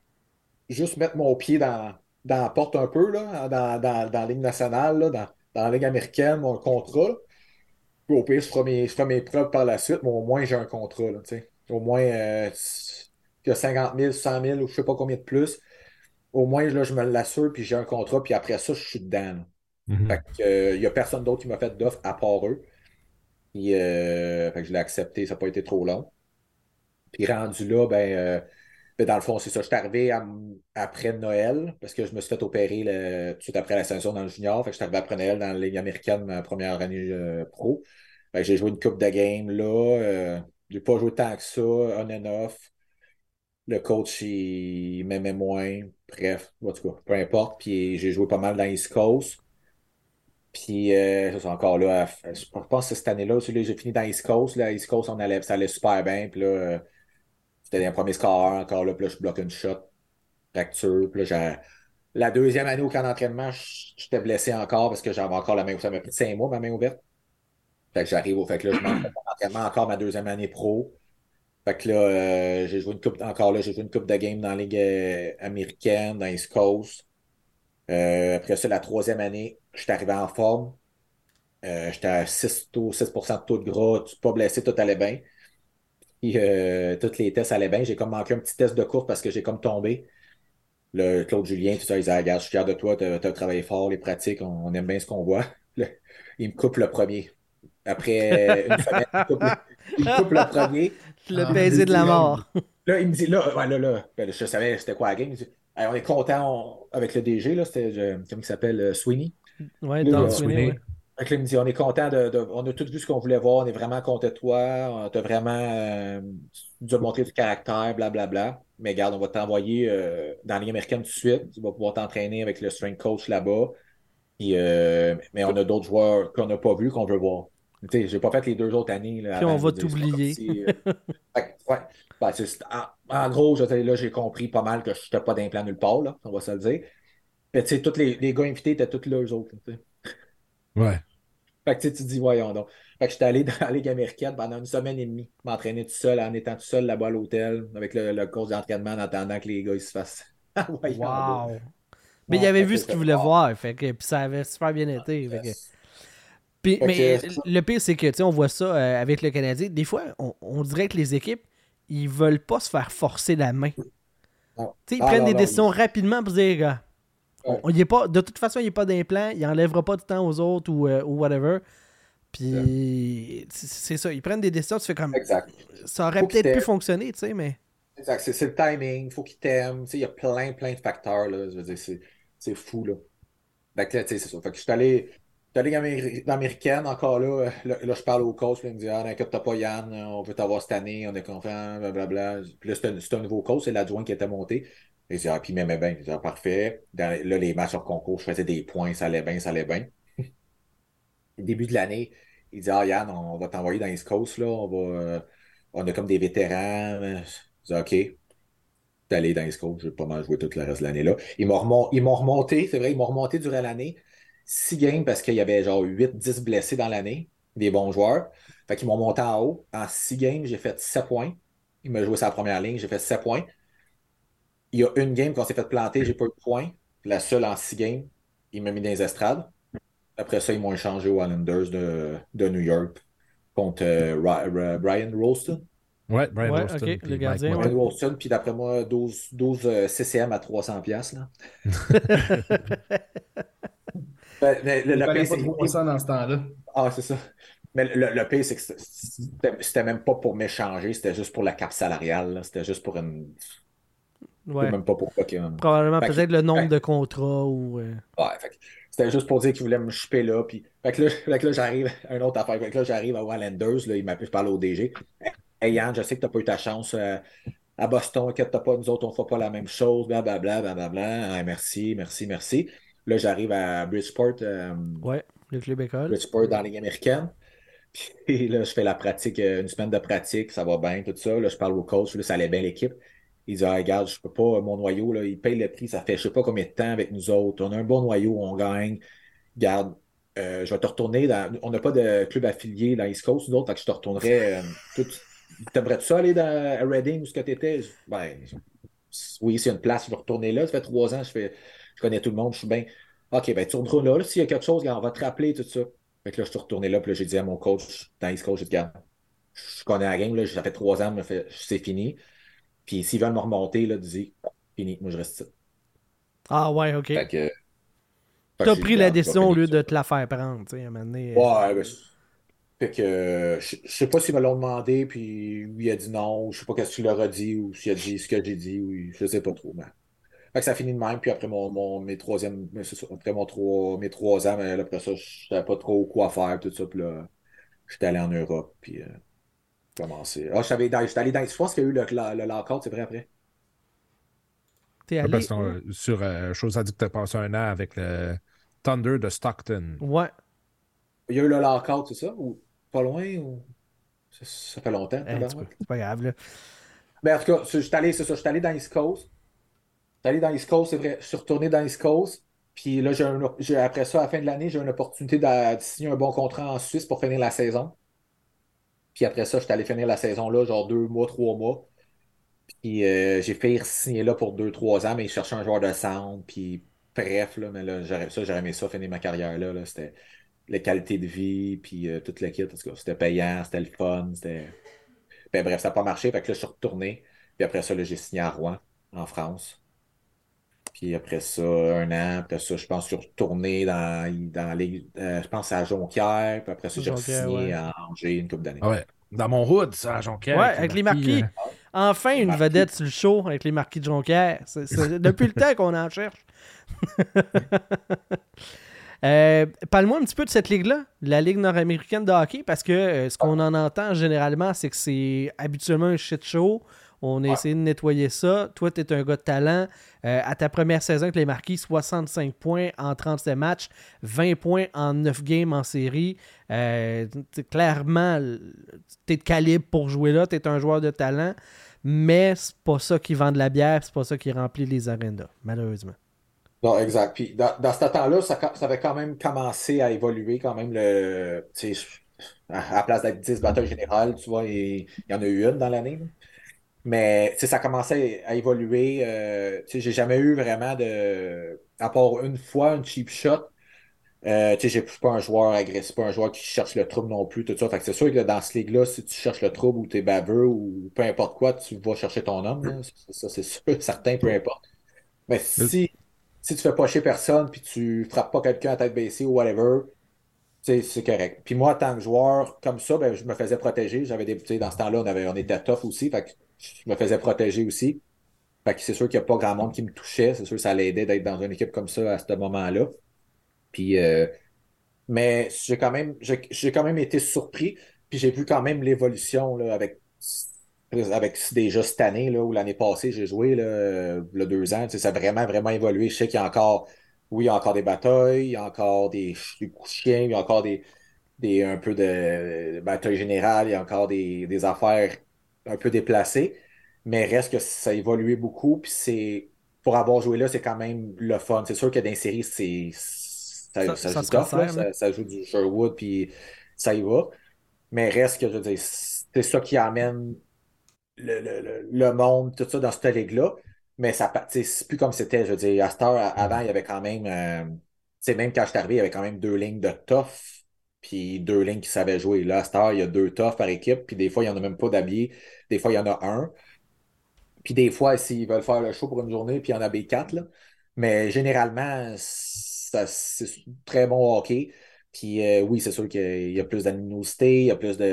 juste mettre mon pied dans la porte un peu, là, dans la Ligue nationale, là, dans la Ligue américaine, mon contrat. Puis au pire, je ferai mes preuves par la suite, mais au moins, j'ai un contrat, là, tu sais. Au moins, qu'il y a 50 000, 100 000 ou je sais pas combien de plus. Au moins, là, je me l'assure, puis j'ai un contrat, puis après ça, je suis dedans, là. Fait Mhm. que, il n'y a personne d'autre qui m'a fait d'offre à part eux. Puis, fait que je l'ai accepté, ça n'a pas été trop long. Puis rendu là, ben, dans le fond, c'est ça. Je suis arrivé après Noël, parce que je me suis fait opérer tout de suite après la saison dans le junior. Fait que je suis arrivé après Noël dans la Ligue américaine, ma première année pro. Fait que j'ai joué une coupe de game là. J'ai pas joué tant que ça, on and off. Le coach, il m'aimait moins. Bref, en tout cas, peu importe. Puis j'ai joué pas mal dans East Coast. Puis ça, c'est encore là. Je pense que cette année-là, j'ai fini dans East Coast. Là, East Coast, ça allait super bien. Puis là, c'était un premier score encore là. Puis là, je bloque une shot, fracture. Puis là, la deuxième année au camp d'entraînement, j'étais blessé encore parce que j'avais encore la main. Ça m'a pris 5 mois, ma main ouverte. Fait que j'arrive au fait que là, je m'en fais d'entraînement encore ma deuxième année pro. Fait que là, j'ai joué une coupe de game dans la Ligue américaine, dans East Coast. Après ça, la troisième année, je suis arrivé en forme. J'étais à 6% de taux de gras, pas blessé, tout allait bien. Puis tous les tests allaient bien. J'ai comme manqué un petit test de course parce que j'ai comme tombé. Le Claude Julien, tout ça, ils disaient, regarde, je suis fier de toi, t'as travaillé fort, les pratiques, on aime bien ce qu'on voit. Il me coupe le premier. Après une semaine, il me coupe le premier. Le Ah, baiser de la mort. Là, il me dit, là, ouais, ben, je savais c'était quoi la game. Il dit, hey, on est content avec le DG, là, c'était, comment il s'appelle, Sweeney. Ouais, Là, Don Don Sweeney, ouais. Sweeney. Fait que là, il me dit, on est content on a tout vu ce qu'on voulait voir, on est vraiment content de toi, on t'a vraiment, tu nous as montré du caractère, blablabla. Mais regarde, on va t'envoyer dans la Ligue américaine tout de suite. Tu vas pouvoir t'entraîner avec le strength coach là-bas. Puis, mais on a d'autres joueurs qu'on n'a pas vus, qu'on veut voir. Tu sais, j'ai pas fait les 2 autres années là, Puis on avant. Je va veux dire, c'est pas comme t'oublier. si, fait que, ouais. Ben, en gros, là, j'ai compris pas mal que je n'étais pas d'implant nulle part, là, on va se le dire. Mais tu sais, tous les gars invités étaient tous là, eux autres. Tu sais. Ouais. Fait que tu sais, tu te dis, voyons donc. Fait que j'étais allé dans la Ligue américaine pendant une semaine et demie, m'entraîner tout seul, en étant tout seul là-bas à l'hôtel, avec le coach d'entraînement, en attendant que les gars ils se fassent. Voyons donc. Wow. Mais il Ouais, avait fait que vu j'ai ce qu'il fait, voulait wow. voir. Fait que, puis ça avait super bien été. Yes. Fait Mais que, c'est ça. le pire, c'est que, tu sais, on voit ça avec le Canadien. Des fois, on dirait que les équipes, ils veulent pas se faire forcer la main. Tu Non. sais, ils Ah prennent non, des non. décisions rapidement pour dire, gars, Ouais. il est pas, de toute façon, il n'est pas d'implant, il enlèvera pas du temps aux autres ou whatever. Puis, c'est ça, ils prennent des décisions, tu fais comme, Exact. ça aurait Faut qu'il peut-être pu t'aime. fonctionner, tu sais, mais. Exact. C'est le timing. Il faut qu'il t'aime. Tu sais, il y a plein de facteurs. Là. Je veux dire, c'est fou. Là. Fait que, tu sais, c'est ça. Fait que je suis allé américaine, encore là. Là, je parle au coach. Là, il me dit, ah, n'inquiète pas, Yann. On veut t'avoir cette année. On est confiant. Blablabla. Puis là, c'est un nouveau coach. C'est l'adjoint qui était monté. Et il dit, ah, puis il m'aimait bien. Il dit, ah, parfait. Là, les matchs hors concours, je faisais des points. Ça allait bien, ça allait bien. Au début de l'année, il dit, ah, Yann, on va t'envoyer dans East Coast. Là. on a comme des vétérans. Je dis, OK, allé dans les scores. J'ai pas mal joué tout le reste de l'année là. Ils m'ont remonté, c'est vrai, ils m'ont remonté durant l'année. 6 games parce qu'il y avait genre 8-10 blessés dans l'année, des bons joueurs. Fait qu'ils m'ont monté en haut. En 6 games, j'ai fait 7 points. Il m'a joué sa première ligne, j'ai fait 7 points. Il y a une game qu'on s'est fait planter, j'ai pas eu de points. La seule en 6 games. Il m'a mis dans les estrades. Après ça, ils m'ont échangé aux Islanders de New York contre Brian Rolston. Ouais, Brian Ouais, Rolston ok, puis le Mike gardien, Morin. Brian Rolston, puis d'après moi, 12 CCM à 300$. Là. Mais Je ne le pire, connais pas c'est trop ça dans ce temps-là. Ah, c'est ça. Mais le pire, c'est que c'était même pas pour m'échanger, c'était juste pour la cape salariale. Là. C'était juste pour une. C'est Ouais. même pas pour ça que. Probablement Fait que- peut-être le nombre fait- de contrats ou. ouais, fait que c'était juste pour dire qu'il voulait me choper là. Puis, fait que là, j'arrive à une autre affaire. Fait que là, j'arrive à Wallanders. Là, il m'appelle, je parle au DG. Hey Yann, je sais que tu n'as pas eu ta chance à Boston, inquiète-toi pas, nous autres, on ne fera pas la même chose, blablabla, blablabla. Ah, merci, merci, merci. Là, j'arrive à Ouais, le club école. Bridgeport dans la Ligue américaine. Puis là, je fais la pratique, une semaine de pratique, ça va bien, tout ça. Là, je parle au coach, là, ça allait bien l'équipe. Il dit, ah, regarde, je peux pas, mon noyau, là, il paye le prix, ça fait je sais pas combien de temps avec nous autres. On a un bon noyau, on gagne. Garde, je vais te retourner dans. On n'a pas de club affilié dans East Coast, nous autres, fait que je te retournerai. T'aimerais-tu ça aller à Reading où ce que tu étais? Ben, oui, c'est une place, je vais retourner là. Ça fait 3 ans, je connais tout le monde, je suis bien. OK, ben tu retournes là. S'il y a quelque chose, on va te rappeler, tout ça. Fait que là, je suis retourné là, puis là, j'ai dit à mon coach, dans East Coast, j'ai dit, regarde, je connais la game, là, ça fait 3 ans, c'est fini. Puis s'ils veulent me remonter, là, dis, fini, moi je reste ici. Ah ouais, ok. Fait que T'as j'ai dit, pris la regarde, je vais décision au finir lieu ça. de te la faire prendre, tu sais, à un moment donné. Ouais, ben, fait que je sais pas s'ils me l'ont demandé, puis lui il a dit non, ou je sais pas qu'est-ce qu'il leur a dit, ou s'il a dit ce que j'ai dit, ou je sais pas trop. Mais... Fait que ça finit de même, puis après mes troisième, c'est ça, après mes 3 ans, mais là, après ça, je savais pas trop quoi faire, tout ça, puis là, j'étais allé en Europe, puis commencé. Ah, j'étais allé dans, je pense qu'il y a eu le lockout, c'est vrai, après. T'es Ouais, parce allé que où? sur chose a dit que tu as passé un an avec le Thunder de Stockton. Ouais. Il y a eu le lockout, c'est ça, ou pas loin, ou ça fait longtemps, Un petit peu. tabarouette. C'est pas grave, là. Mais en tout cas, c'est ça, j'étais allé dans East Coast. J'étais allé dans East Coast, c'est vrai. Je suis retourné dans East Coast. Puis là, après ça, à la fin de l'année, j'ai une opportunité de signer un bon contrat en Suisse pour finir la saison. Puis après ça, j'étais allé finir la saison là, genre 2 mois, 3 mois. Puis j'ai fait signer là pour 2, 3 ans, mais ils cherchaient un joueur de centre. Puis bref, là, mais là, j'aurais aimé ça, finir ma carrière là. C'était la qualité de vie, puis toute l'équipe. En tout cas, c'était payant, c'était le fun. Ben, bref, ça n'a pas marché. Fait que là, je suis retourné. Puis après ça, là, j'ai signé à Rouen, en France. Puis après ça, un an, après ça, je pense que je suis retourné dans les. Je pense à Jonquière. Puis après ça, j'ai Jonquière, ouais. signé à Angers une couple d'années. Ah ouais. Dans mon hood, ça, à Jonquière. Ouais, avec les marquis. Enfin, Les une marquis. vedette sur le show avec les marquis de Jonquière. Depuis le temps qu'on en cherche. Parle-moi un petit peu de cette ligue-là, la Ligue nord-américaine de hockey, parce que ce qu'on en entend généralement, c'est que c'est habituellement un shit show. On a essayé de nettoyer ça. Toi, tu es un gars de talent. À ta première saison avec les Marquis, 65 points en 37 matchs, 20 points en 9 games en série. Clairement, tu es de calibre pour jouer là. Tu es un joueur de talent. Mais c'est pas ça qui vend de la bière, c'est pas ça qui remplit les arénas, malheureusement. Non, exact. Puis dans ce temps-là, ça avait quand même commencé à évoluer quand même tu sais, à la place d'être 10 batailles générales, tu vois, il y en a eu une dans l'année. Là. Mais tu sais, ça commençait à évoluer. Tu sais, j'ai jamais eu vraiment à part une fois, un cheap shot. Tu sais, je suis pas un joueur agressif, pas un joueur qui cherche le trouble non plus, tout ça. Fait que c'est sûr que dans ce ligue-là, si tu cherches le trouble ou t'es baveux ou peu importe quoi, tu vas chercher ton homme. Là. Ça, c'est sûr, certain, peu importe. Mais si tu fais pas chier personne puis tu frappes pas quelqu'un à tête baissée ou whatever, tu sais, c'est correct. Puis moi, en tant que joueur comme ça, ben, je me faisais protéger. J'avais tu sais, dans ce temps-là, on était tough aussi. Fait que je me faisais protéger aussi. Fait que c'est sûr qu'il n'y a pas grand monde qui me touchait. C'est sûr que ça l'aidait d'être dans une équipe comme ça à ce moment-là. Puis, mais j'ai quand même été surpris. Puis j'ai vu quand même l'évolution là, avec déjà cette année là, ou l'année passée, j'ai joué là, 2 ans. Tu sais, ça a vraiment, vraiment évolué. Je sais qu'il y a encore, oui, il y a encore des batailles, il y a encore des coups de chien, il y a encore un peu de bataille générale, il y a encore des affaires un peu déplacé, mais reste que ça a évolué beaucoup, puis pour avoir joué là, c'est quand même le fun. C'est sûr que dans les séries, ça Ça joue se tough, là, resserre, là. ça joue du Sherwood, puis ça y va. Mais reste que, je veux dire, c'est ça qui amène le monde, tout ça dans cette ligue-là. Mais ça, tu sais, c'est plus comme c'était. Je veux dire, à cette heure, avant, il y avait quand même, tu sais, même quand je suis arrivé, il y avait quand même 2 lignes de tough, puis 2 lignes qui savaient jouer. Là, à cette heure, il y a 2 toughs par équipe, puis des fois, il n'y en a même pas d'habillés. Des fois, il y en a un. Puis des fois, s'ils veulent faire le show pour une journée, puis il y en a B4, là. Mais généralement, c'est très bon hockey. Puis oui, c'est sûr qu'il y a plus d'animosité, il y a plus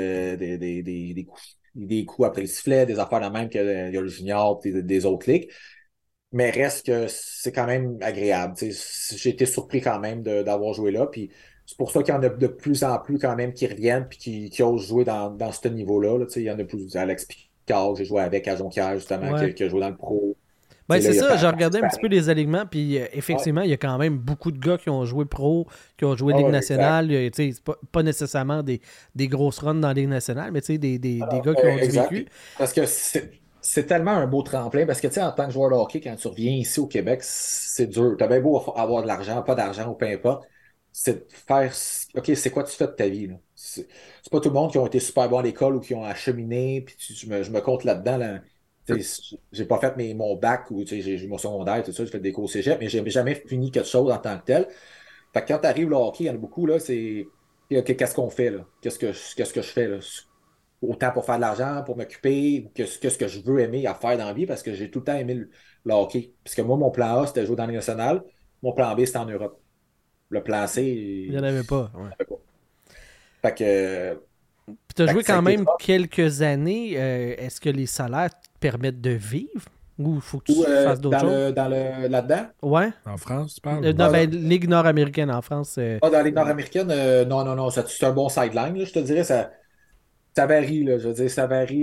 des coups après le sifflet, des affaires de même qu'il y a le junior et des autres ligues. Mais reste que c'est quand même agréable. Tu sais, j'ai été surpris quand même d'avoir joué là. Puis c'est pour ça qu'il y en a de plus en plus quand même qui reviennent puis qui osent jouer dans ce niveau-là. Là. Tu sais, il y en a plus. Alex Picard, j'ai joué avec à Jonquière, justement, Ouais. qui a joué dans le pro. Ben, Tu sais, c'est là, il y a ça, j'ai Patrick regardé un petit peu Barry. les alignements, puis Ouais, effectivement, il y a quand même beaucoup de gars qui ont joué pro, qui ont joué ouais, Ligue ouais, exact. nationale. Tu sais, c'est pas nécessairement des grosses runs dans la Ligue nationale, mais tu sais, des Alors, gars qui ont du exact. vécu. Puis, parce que c'est tellement un beau tremplin. Parce que, tu sais, en tant que joueur de hockey, quand tu reviens ici au Québec, c'est dur. Tu as bien beau avoir de l'argent, pas d'argent ou peu importe. C'est de faire. OK, c'est quoi tu fais de ta vie, là? C'est pas tout le monde qui ont été super bons à l'école ou qui ont acheminé. Puis je me compte là-dedans. Là. Tu sais, j'ai pas fait mon bac ou tu sais, j'ai eu mon secondaire, tout ça, j'ai fait des cours cégep, mais j'ai jamais fini quelque chose en tant que tel. Fait que quand tu arrives au hockey, il y en a beaucoup, là, c'est. OK, qu'est-ce qu'on fait, là? Qu'est-ce que je fais, là? Autant pour faire de l'argent, pour m'occuper, qu'est-ce que je veux aimer à faire dans la vie, parce que j'ai tout le temps aimé le hockey. Parce que moi, mon plan A, c'était jouer dans les nationales. Mon plan B, c'était en Europe. Le plan C, Il n'y en avait pas. Ouais. je savais pas. Fait que, Puis tu as fait joué que ça a quand été même tough. quelques années. Est-ce que les salaires te permettent de vivre ou il faut que tu Ou fasses d'autres choses? là-dedans, Ouais. En France, tu parles? Non, ah, ben, Ligue nord-américaine en France. dans la Ligue nord-américaine, non, non, non, c'est un bon sideline, là, je te dirais, ça varie, là, je veux dire, ça varie,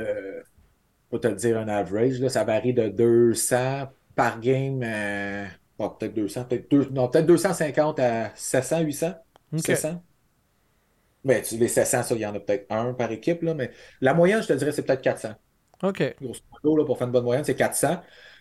faut te le dire, un average, là, ça varie de 200 par game, bon, peut-être 200, non, peut-être 250 à 700, 800, OK. 700. Mais les 700, ça, il y en a peut-être un par équipe, là, mais la moyenne, je te dirais, c'est peut-être 400. OK. Grosso modo, là, pour faire une bonne moyenne, c'est 400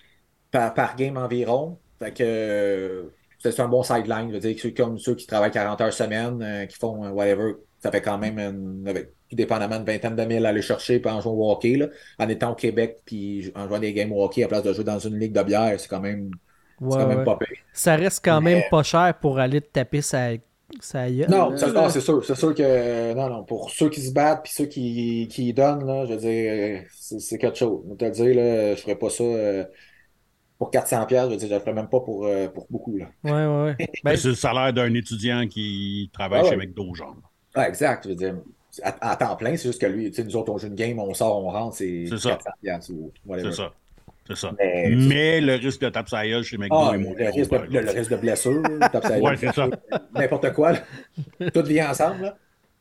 par game environ. Fait que c'est un bon sideline. Je veux dire, comme ceux qui travaillent 40 heures semaine, qui font whatever, ça fait quand même, avec, tout dépendamment, une vingtaine de mille à aller chercher puis en jouant au hockey, là, en étant au Québec puis en jouant des games au hockey à place de jouer dans une ligue de bière, c'est quand Ouais, même ouais. pas pire. Ça reste quand même Mais pas cher pour aller te taper sa gueule, non, là. c'est sûr que non, non, pour ceux qui se battent puis ceux qui y donnent, là, je veux dire, c'est quelque chose. Je vais te le dire, là, je ferais pas ça pour 400 pièces, je veux dire, je le ferais même pas pour beaucoup, là. Ouais, ouais, ouais. Mais Ben, c'est le salaire d'un étudiant qui Ouais, travaille chez ouais. McDo, genre. Ouais, exact. Je veux dire, à temps plein, c'est juste que lui, tu sais, nous autres, on joue une game, on sort, on rentre, c'est C'est ça. 400 piastres ou C'est whatever. ça. C'est ça. Mais, Mais le risque de tape sa gueule chez McDo est moins le gros, risque de, par exemple. le risque de blessure, là, tape sa Ouais, gueule, c'est ça. n'importe quoi, là. Tout vient ensemble, là.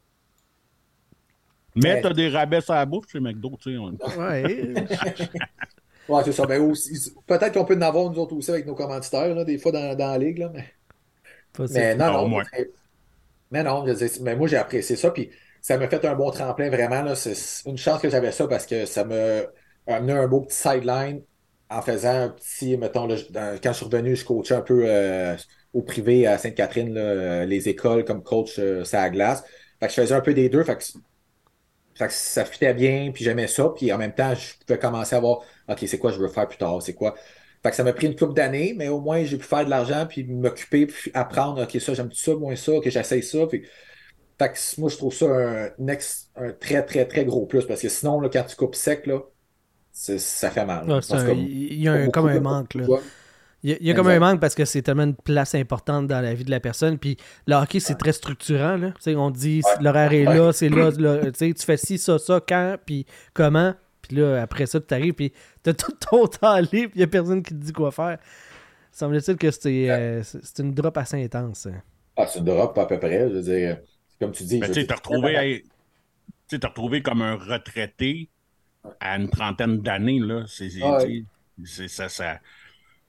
Mais Mais, t'as des rabais à la bouffe chez McDo, tu sais. ouais. ouais, c'est ça. Mais aussi, peut-être qu'on peut en avoir, nous autres aussi, avec nos commanditaires, là, des fois, dans la ligue, là. Possible. Mais non, Ah, au non. moins. Mais non, je veux dire, mais moi, j'ai apprécié ça. Puis ça m'a fait un bon tremplin, vraiment. Là, c'est une chance que j'avais ça parce que ça m'a amené un beau petit sideline en faisant un petit, mettons, là, quand je suis revenu, je coachais un peu au privé à Sainte-Catherine, là, les écoles comme coach sur la glace. Fait que je faisais un peu des deux. Fait que ça fitait bien, puis j'aimais ça. Puis en même temps, je pouvais commencer à voir, OK, c'est quoi je veux faire plus tard, c'est quoi. Fait que ça m'a pris une couple d'années, mais au moins j'ai pu faire de l'argent, puis m'occuper, puis apprendre, OK, ça, j'aime tout ça, moins ça, OK, j'essaye ça. Fait que moi, je trouve ça un très, très, très gros plus, parce que sinon, là, quand tu coupes sec, là, ça fait mal. Ouais, En tout cas, il y a pour comme beaucoup, un là, pour manque, là. toi. Il y a comme un Exact. manque parce que c'est tellement une place importante dans la vie de la personne. Puis le hockey, c'est très structurant, là. Tu sais, on dit Ouais. l'horaire est Ouais. là, c'est là, là. Tu sais, tu fais ci, ça, quand, puis comment. Puis là, après ça, tu arrives, puis t'as tout ton temps libre, puis il n'y a personne qui te dit quoi faire. Semble-t-il que c'est une drop assez intense. Ah, c'est une drop à peu près. Je veux dire, comme tu dis, Mais je veux tu sais, dire, t'as retrouvé comme un retraité à une trentaine d'années, là. Ah, ouais. Ça.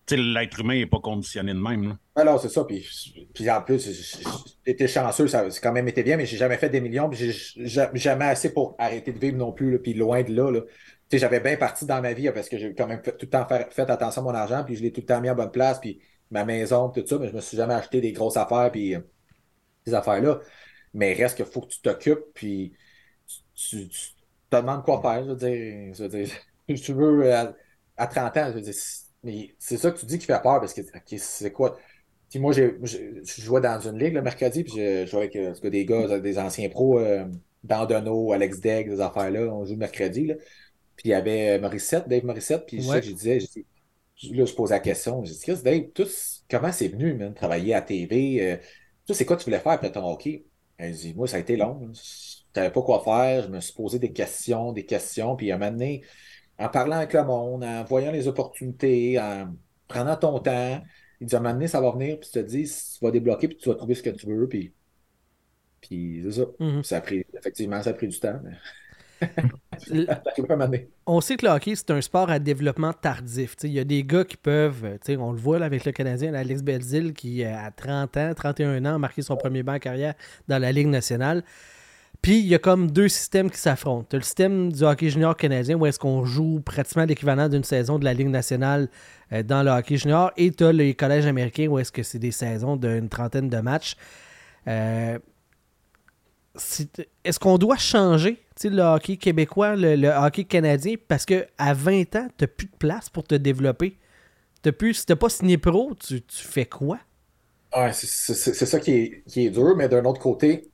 Tu sais, l'être humain n'est pas conditionné de même. Là. Alors, c'est ça. Puis en plus, j'ai été chanceux, ça a quand même été bien, mais j'ai jamais fait des millions, puis j'ai jamais assez pour arrêter de vivre non plus, là, puis loin de là. Là. Tu sais, j'avais bien parti dans ma vie, là, parce que j'ai quand même tout le temps fait attention à mon argent, puis je l'ai tout le temps mis à bonne place, puis ma maison, tout ça, mais je me suis jamais acheté des grosses affaires, puis ces affaires-là. Mais il reste qu'il faut que tu t'occupes, puis tu te demandes quoi faire, je veux dire, si tu veux, à 30 ans, je veux dire, mais c'est ça que tu dis qui fait peur, parce que, ok, c'est quoi? Puis moi, je jouais dans une ligue le mercredi, puis je jouais avec en tout cas, des gars, des anciens pros, Dandonneau, Alex Degg, des affaires-là, on joue le mercredi, là. Puis il y avait Morissette, Dave Morissette, puis ça Ouais. que je disais, là, je posais la question, j'ai dit, Chris, Dave, comment c'est venu, man, travailler à TV? Toi, c'est quoi tu voulais faire après ton hockey? Elle dit, moi, ça a été long, là. Je savais pas quoi faire, je me suis posé des questions, puis à un moment donné, en parlant avec le monde, en voyant les opportunités, en prenant ton temps, il dit, à un moment donné, ça va venir, puis tu te dis, tu vas débloquer, puis tu vas trouver ce que tu veux, puis c'est ça. Mhm. Effectivement, ça a pris du temps, mais L- ça a pris un moment donné. On sait que le hockey, c'est un sport à développement tardif. Il y a des gars qui peuvent, on le voit là, avec le Canadien, Alex Belzile, qui à 30 ans, 31 ans, a marqué son premier banc en carrière dans la Ligue nationale. Puis il y a comme deux systèmes qui s'affrontent. Tu as le système du hockey junior canadien où est-ce qu'on joue pratiquement l'équivalent d'une saison de la Ligue nationale dans le hockey junior, et tu as les collèges américains où est-ce que c'est des saisons d'une trentaine de matchs. Euh, Est-ce qu'on doit changer le hockey québécois, le hockey canadien, parce qu'à 20 ans, tu n'as plus de place pour te développer. Si tu n'as pas signé pro, tu fais quoi? Ouais, c'est ça qui est dur, mais d'un autre côté,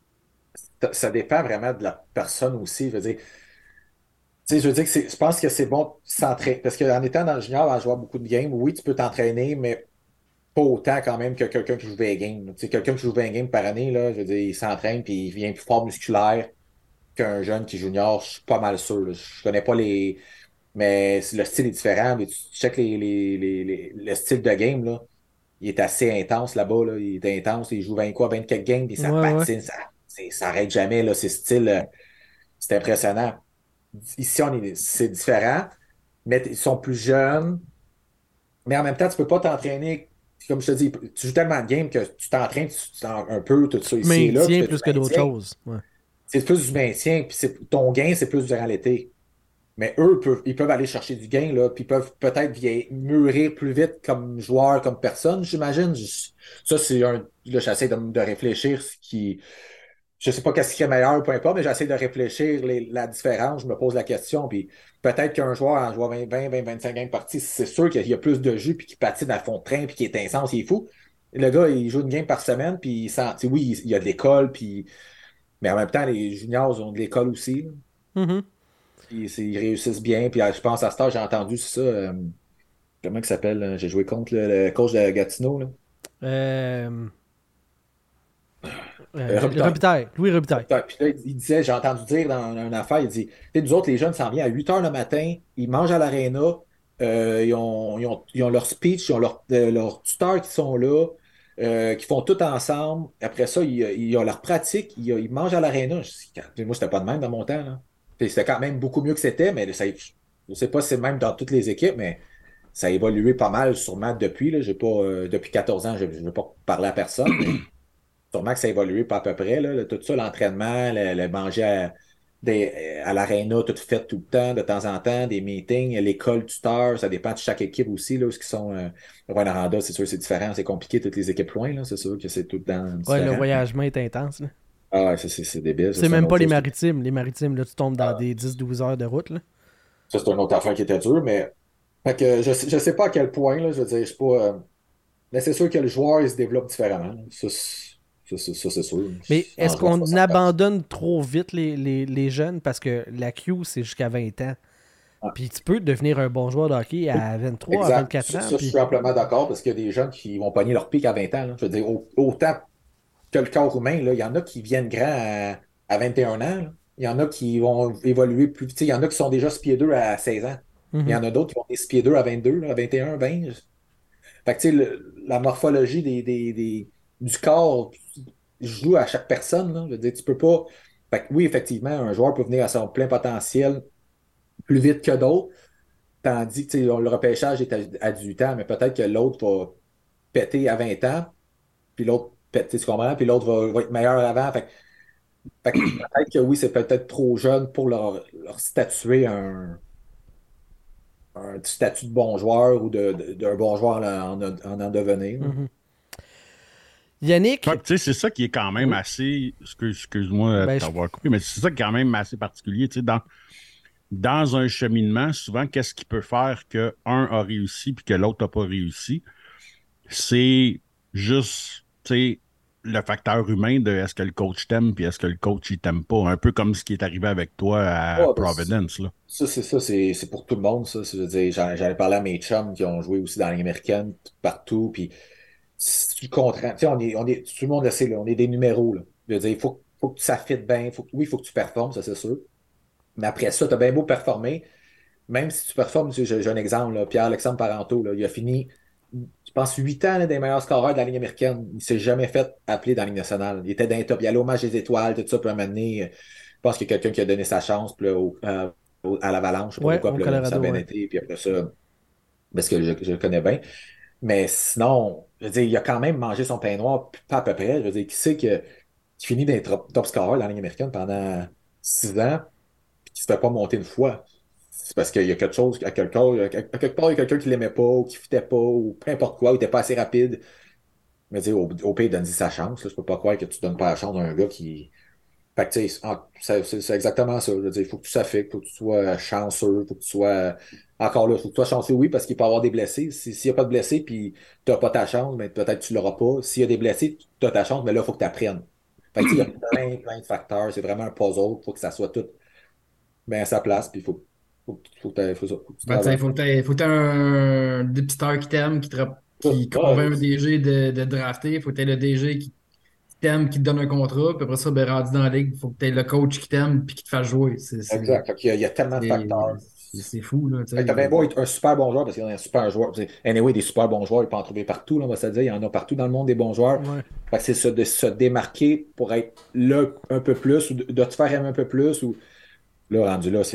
ça dépend vraiment de la personne aussi. Je veux dire, tu sais, je veux dire que je pense que c'est bon de s'entraîner. Parce qu'en étant dans le junior, en jouant beaucoup de games, oui, tu peux t'entraîner, mais pas autant quand même que quelqu'un qui joue 20 games. Tu sais, quelqu'un qui joue 20 games par année, là, je veux dire, il s'entraîne puis il vient plus fort musculaire qu'un jeune qui est junior, je suis pas mal sûr. Là. Je connais pas les. Mais le style est différent. Mais tu check le style de game, là. Il est assez intense là-bas. Là. Il est intense. Il joue 20 quoi, 24 games, puis ça Ouais, ouais. patine, ça arrête jamais. Là. Ses styles, c'est impressionnant. Ici, c'est différent, mais ils sont plus jeunes. Mais en même temps, tu peux pas t'entraîner. Comme je te dis, tu joues tellement de games que tu t'entraînes un peu, tout ça ici et là. Tu Maintien fais du plus que d'autres maintien. choses. Ouais. C'est plus du maintien, puis ton gain, c'est plus durant l'été. Mais eux, ils peuvent aller chercher du gain, là, puis ils peuvent peut-être mûrir plus vite comme joueur, comme personne, j'imagine. Ça, c'est un. Là, j'essaie de réfléchir ce qui. Je sais pas qu'est-ce qui est meilleur, peu importe, mais j'essaie de réfléchir la différence. Je me pose la question. Puis peut-être qu'un joueur en jouant 20, 25 games partie, c'est sûr qu'il y a plus de jus, puis qu'il patine à fond de train, puis qu'il est intense, il est fou. Le gars, il joue une game par semaine, puis il sent. Tu sais, oui, il y a de l'école, puis. Mais en même temps, les juniors ont de l'école aussi. Là. Mhm. Puis ils réussissent bien. Puis je pense à ce temps, j'ai entendu ça. Comment il s'appelle? J'ai joué contre le coach de Gatineau. Là. Euh, Robitaille. Robitaille. Louis Robitaille. Puis là, il disait, j'ai entendu dire dans une affaire, il dit, tu sais, nous autres, les jeunes s'en viennent à 8 h le matin, ils mangent à l'aréna, ils ont leur speech, ils ont leurs tuteurs qui sont là, qui font tout ensemble. Après ça, ils ont leur pratique, ils mangent à l'aréna. Moi, c'était pas de même dans mon temps. Là. Puis c'était quand même beaucoup mieux que c'était, mais ça, je sais pas si c'est le même dans toutes les équipes, mais ça a évolué pas mal sûrement depuis. Là. J'ai pas, depuis 14 ans, je ne veux pas parler à personne, mais sûrement que ça a évolué pas à peu près. Là. Tout ça, l'entraînement, le manger à l'aréna, tout fait tout le temps, de temps en temps, des meetings, l'école tuteur, ça dépend de chaque équipe aussi. Là, ce qui sont Rwanda, c'est sûr c'est différent, c'est compliqué, toutes les équipes loin, là, c'est sûr que c'est tout le temps Ouais, le différent. voyagement est intense. Là. Ah, c'est débile. Ça, C'est même une pas autre les chose. maritimes. Les maritimes, là, tu tombes dans Ah, des 10-12 heures de route. Là. ça, c'est une autre affaire qui était dure, mais fait que je sais pas à quel point, là, je veux dire, je sais pas. Mais c'est sûr que le joueur, il se développe différemment. Là. Ça, c'est sûr. Mais En est-ce jouant qu'on 60 matchs. abandonne trop vite les jeunes? Parce que la Q, c'est jusqu'à 20 ans. Ah, Puis tu peux devenir un bon joueur de hockey à 23, à exact. 24 ans. Je Puis... suis amplement d'accord parce qu'il y a des jeunes qui vont pogner leur pic à 20 ans. Là. Je veux dire, autant que le corps humain, là, il y en a qui viennent grands à 21 ans. Là. Il y en a qui vont évoluer plus vite. Il y en a qui sont déjà 6 pieds 2 à 16 ans. Il y Mhm. en a d'autres qui vont des 6 pieds 2 à 22, là, à 21, 20. Fait que, tu sais, la morphologie du corps joue à chaque personne. Là. Je veux dire, tu peux pas. Fait que oui, effectivement, un joueur peut venir à son plein potentiel plus vite que d'autres. Tandis que le repêchage est à 18 ans, mais peut-être que l'autre va péter à 20 ans, puis l'autre pète, tu comprends? Puis l'autre va être meilleur avant. Fait que peut-être que oui, c'est peut-être trop jeune pour leur statuer un statut de bon joueur ou d'un bon joueur en devenir. Mhm. Yannick, Ouais, tu sais, c'est ça qui est quand même assez. Excuse-moi de Ben, t'avoir coupé, mais c'est ça qui est quand même assez particulier. Tu sais, dans un cheminement, souvent, qu'est-ce qui peut faire que un a réussi puis que l'autre n'a pas réussi? C'est juste, tu sais, le facteur humain de est-ce que le coach t'aime puis est-ce que le coach il t'aime pas. Un peu comme ce qui est arrivé avec toi à Ouais, ben, Providence, là. c'est pour tout le monde, ça. Je veux dire, j'en ai parlé à mes chums qui ont joué aussi dans la Ligue américaine, partout, puis si tu le comprends, tu sais, tout le monde le sait, là, on est des numéros, là. Je veux dire, faut que ça fitte bien, oui, il faut que tu performes, ça c'est sûr. Mais après ça, tu as bien beau performer, même si tu performes, j'ai un exemple, là, Pierre-Alexandre Parenteau, là, il a fini, je pense, 8 ans là, des meilleurs scoreurs de la Ligue américaine. Il ne s'est jamais fait appeler dans la Ligue nationale. Il était dans les top, il allait au match des étoiles, tout ça, puis à un moment donné, je pense qu'il y a quelqu'un qui a donné sa chance puis là, à l'Avalanche, je sais pas ouais, pourquoi, au puis là, ça a Colorado, bien ouais. été, puis après ça, parce que je le connais bien. Mais sinon, je veux dire, il a quand même mangé son pain noir, pas à peu près. Je veux dire, qui sait qui finit d'être top scorer dans la Ligue américaine pendant 6 ans, puis qui se fait pas monter une fois? C'est parce qu'il y a quelque chose, à quelque part, il y a quelqu'un qui l'aimait pas, ou qui fitait pas, ou peu importe quoi, ou il était pas assez rapide. Mais tu sais, au pire, donne-y sa chance. Là. Je peux pas croire que tu donnes pas la chance à un gars qui. Fait que tu sais, c'est exactement ça. Je veux dire, il faut que tu s'affectes, il faut que tu sois chanceux, il faut que tu sois. Encore là, il faut que tu sois chanceux, oui, parce qu'il peut y avoir des blessés. S'il n'y a pas de blessés, puis tu n'as pas ta chance, mais peut-être que tu l'auras pas. S'il y a des blessés, tu as ta chance, mais là, il faut que tu apprennes. Fait que, tu sais, il y a plein de facteurs. C'est vraiment un puzzle. Il faut que ça soit tout bien à sa place, puis faut que tu Ben, tu sais, travailles. faut que t'aies un dépisteur qui t'aime, qui convainc un DG de drafter. Faut que t'aies le DG qui t'aime, qui te donne un contrat. Puis après ça, ben, rendu dans la ligue, faut que t'aies le coach qui t'aime puis qui te fasse jouer. Exact. Fait qu'il y a tellement de facteurs. C'est fou, là, tu Fait que t'as bien sais. beau être un super bon joueur, parce qu'il y en a un super joueur. Anyway, des super bons joueurs, il peut en trouver partout, là, on va se le dire. Il y en a partout dans le monde des bons joueurs. Ouais. Fait que c'est ça, de se démarquer pour être là un peu plus, ou de te faire aimer un peu plus. Ou là, rendu là,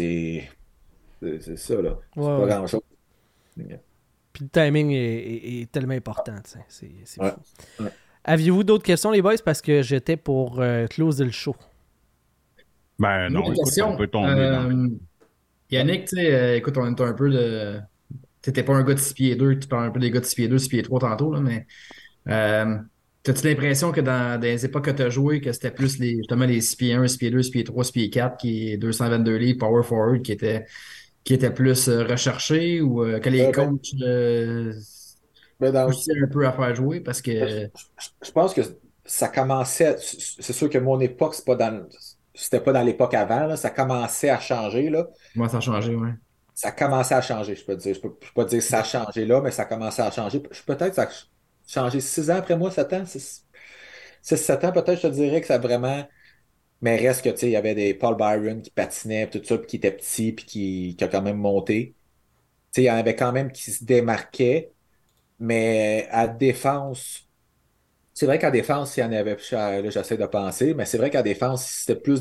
c'est ça, là. C'est Ouais, pas ouais. grand-chose. Puis le timing est tellement important, tu sais. C'est Ouais. fou. Ouais. Aviez-vous d'autres questions, les boys? Parce que j'étais pour closer le show. Ben Moi, non, une écoute, question. on peut tomber dans. Yannick, tu sais, écoute, on est un peu de. T'étais pas un gars de 6 pieds 2, tu parles un peu des gars de 6 pieds 2, 6 pieds 3 tantôt, là, mais t'as-tu l'impression que dans les époques que tu as joué, que c'était plus justement les 6 pieds 1, 6 pieds 2, 6 pieds 3, 6 pieds 4, qui est 222 livres, power forward, qui étaient plus recherchés ou que les Ben, coachs ben, poussaient un peu à faire jouer parce que je pense que ça commençait. C'est sûr que mon époque, c'était pas dans l'époque avant, là, ça commençait à changer, là. moi, ça a changé, ouais. Ça Ça commençait à changer, je peux te dire. Je peux pas dire que ça a changé là, mais ça commençait à changer. Peut-être que ça a changé 6 ans après moi, 7 ans. 7 ans, peut-être, je te dirais que ça a vraiment. Mais reste que, tu sais, il y avait des Paul Byron qui patinaient, tout ça, puis qui était petit, puis qui a quand même monté. Tu sais, il y en avait quand même qui se démarquaient, mais à défense, c'est vrai qu'à défense, il y en avait, là, j'essaie de penser, mais c'est vrai qu'à défense, c'était plus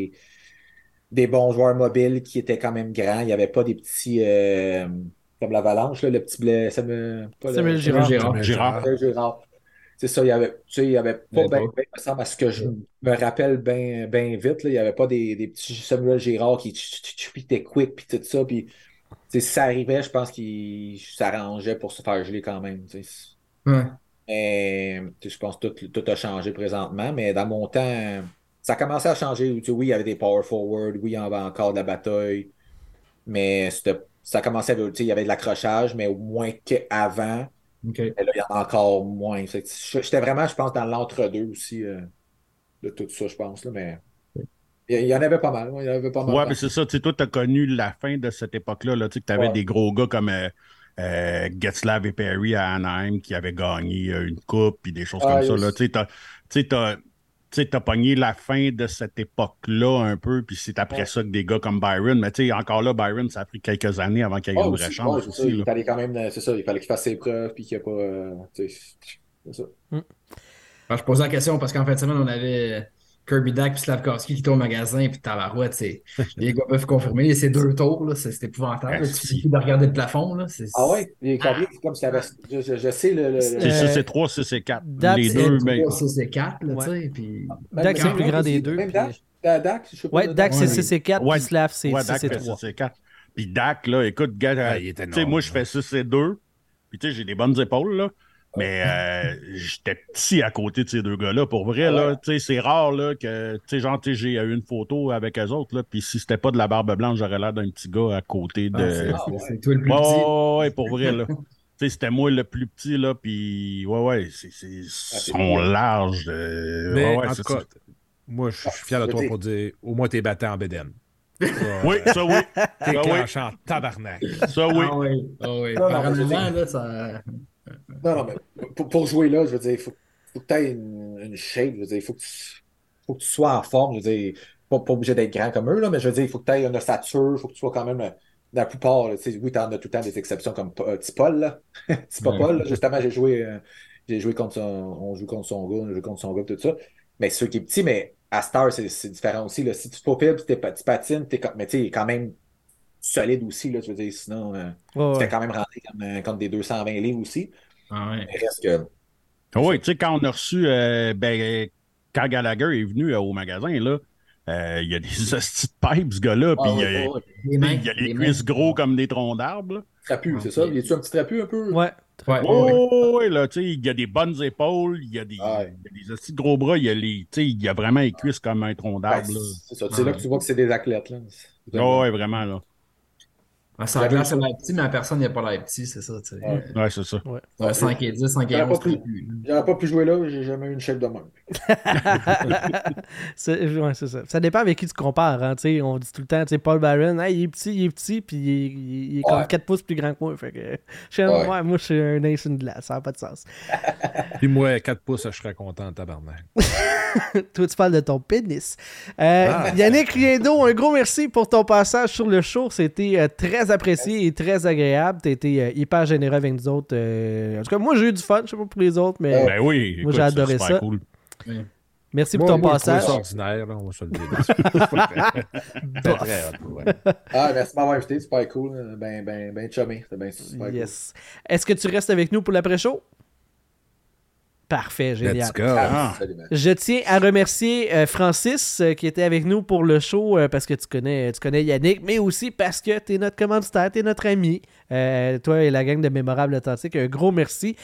des bons joueurs mobiles qui étaient quand même grands. Il n'y avait pas des petits, comme l'Avalanche, là, le petit blé, pas Samuel Samuel Girard. Girard, Girard. Gérard. C'est ça, il y avait à pas bien, l'époque. il me semble, à ce que je me rappelle bien vite, là, il n'y avait pas des petits Samuel Gérard qui étaient quick, puis tout ça, puis tu sais, si ça arrivait, je pense qu'il s'arrangeait pour se faire geler quand même. Tu sais. Ouais. Mais, tu sais, je pense que tout a changé présentement, mais dans mon temps, ça a commencé à changer. Tu sais, oui, il y avait des power forward, oui, il y avait encore de la bataille, mais ça commençait à, tu sais, il y avait de l'accrochage, mais moins qu'avant. OK. Et là, il y en a encore moins. Fait que j'étais vraiment, je pense, dans l'entre-deux aussi de tout ça, je pense. Là, mais il y en avait pas mal. Ouais, il y en avait pas mal. Ouais, mais c'est ça. Tu sais, toi, tu as connu la fin de cette époque-là, là, tu sais, que tu avais Ouais. des gros gars comme Getzlav et Perry à Anaheim qui avaient gagné une coupe puis des choses Ah, comme ça. Là. Tu sais, t'as pogné la fin de cette époque-là un peu, puis c'est après ouais. ça que des gars comme Byron. Mais tu sais, encore là, Byron, ça a pris quelques années avant qu'il y ait Ah, une vraie aussi, ouais, chance c'est ça. aussi. Il Là. fallait quand même, c'est ça, il fallait qu'il fasse ses preuves, puis qu'il n'y a pas. Tu sais, c'est ça. Alors, je posais la question parce qu'en fin de semaine, on avait Kirby Dak puis Slavkovski qui étaient au magasin, puis tabarouette, les gars peuvent confirmer, c'est 2 tours, là, c'est épouvantable. Là, tu suffis de regarder le plafond. Là, Ah ouais? Les combien? C'est comme si je sais le. C'est 3, c'est 4. Dak, Les c'est deux, 3, mais. c'est 4, là, Ouais. tu sais, puis... Dak, c'est le plus grand des deux. Même puis- Dak, je sais pas. Ouais, Dak, c'est Ouais. 6-4, Ouais, puis Slav, c'est Ouais, Dak fait 6-3. 6-4. Puis Dak, là, écoute, gars, il est tu sais, énorme, moi, je fais 6-2. Puis, tu sais, j'ai des bonnes épaules, là. Mais j'étais petit à côté de ces deux gars-là. Pour vrai, là, tu sais, c'est rare, là, que, tu sais, genre, tu sais, j'ai eu une photo avec eux autres, là. Puis si c'était pas de la barbe blanche, j'aurais l'air d'un petit gars à côté de. C'est toi le plus petit. Ouais, pour vrai, là. Tu sais, c'était moi le plus petit, là, puis ouais, ils sont larges. Mais ouais, en c'est tout cas, ça. moi, je suis fier de toi pour dire au moins t'es battu en bédaine. Oui, ça, oui. T'es Ça, oui. clenché en tabarnak. Ça, oui. Ah oui, ah oui. Non, non, Par en je veux avant, dire- là, ça... Non, mais pour jouer là, je veux dire, il faut que tu aies une shape. Je veux dire, il faut que tu sois en forme. Je veux dire, pas obligé d'être grand comme eux, là, mais je veux dire, il faut que tu aies une ossature. Il faut que tu sois quand même, dans la plupart, là, tu sais, oui, tu en as tout le temps des exceptions comme petit Paul, là. Petit Paul, là. Justement, j'ai joué contre on joue contre son gars, on joue contre son gars, tout ça. Mais ceux qui est petit, mais à Star, c'est différent aussi, là. Si tu te profiles, tu patines, mais tu sais, il est quand même solide aussi, là, je veux dire, sinon, tu fais quand même rentrer contre des 220 livres aussi. Ah ouais. Il reste que. Oui, tu sais, quand on a reçu, quand Gallagher est venu au magasin, là, il y a des hosties de pipe, ce gars-là, puis Les mains, il y a les les cuisses mains. gros comme des troncs d'arbres, là. Trapu, c'est ça? Il est-tu un petit trapu un peu? Ouais. Ouais, Oh, oui, là, tu sais, il y a des bonnes épaules, il y a des Ouais. hosties de gros bras, tu sais, il y a vraiment les cuisses comme un tronc Ouais, d'arbre, là. c'est ça. C'est là que tu vois que c'est des athlètes, là. Oh, ouais, vraiment, là. Ça a glace, c'est l'air petit, mais la personne n'est pas l'air petit, c'est ça, tu sais. Ouais. Ouais, c'est ça. Ouais, 5 et 10, 5 et J'aurais 11, pas pu- J'aurais pas pu jouer là, j'ai jamais eu une shape de même. Ouais, c'est ça. Ça dépend avec qui tu compares. Hein, tu sais, on dit tout le temps, tu sais, Paul Barron, hey, il est petit, puis il est comme Ouais. 4 pouces plus grand que moi. Fait que, moi, je suis un ace une glace, ça n'a pas de sens. Puis moi, 4 pouces, je serais content, tabarnak. Toi, tu parles de ton pénis. Yannick Riendo, un gros merci pour ton passage sur le show. C'était très apprécié et très agréable. Tu as été hyper généreux avec nous autres. En tout cas, moi, j'ai eu du fun. Je sais pas pour les autres, mais Ben oui, moi, écoute, j'ai adoré c'est super ça. cool. Merci pour ton Moi, passage. je trouve ça ordinaire, là, on va se le dire. C'était très hot, ouais. Ah, merci de m'avoir invité, super cool. Ben chumé, c'était bien super Yes. Est-ce que tu restes avec nous pour l'après-show? Parfait, génial. Let's go. cool. Ah. Absolument. Je tiens à remercier Francis qui était avec nous pour le show parce que tu connais Yannick, mais aussi parce que tu es notre commanditaire, tu es notre ami. Toi et la gang de Mémorable Authentique, un gros merci.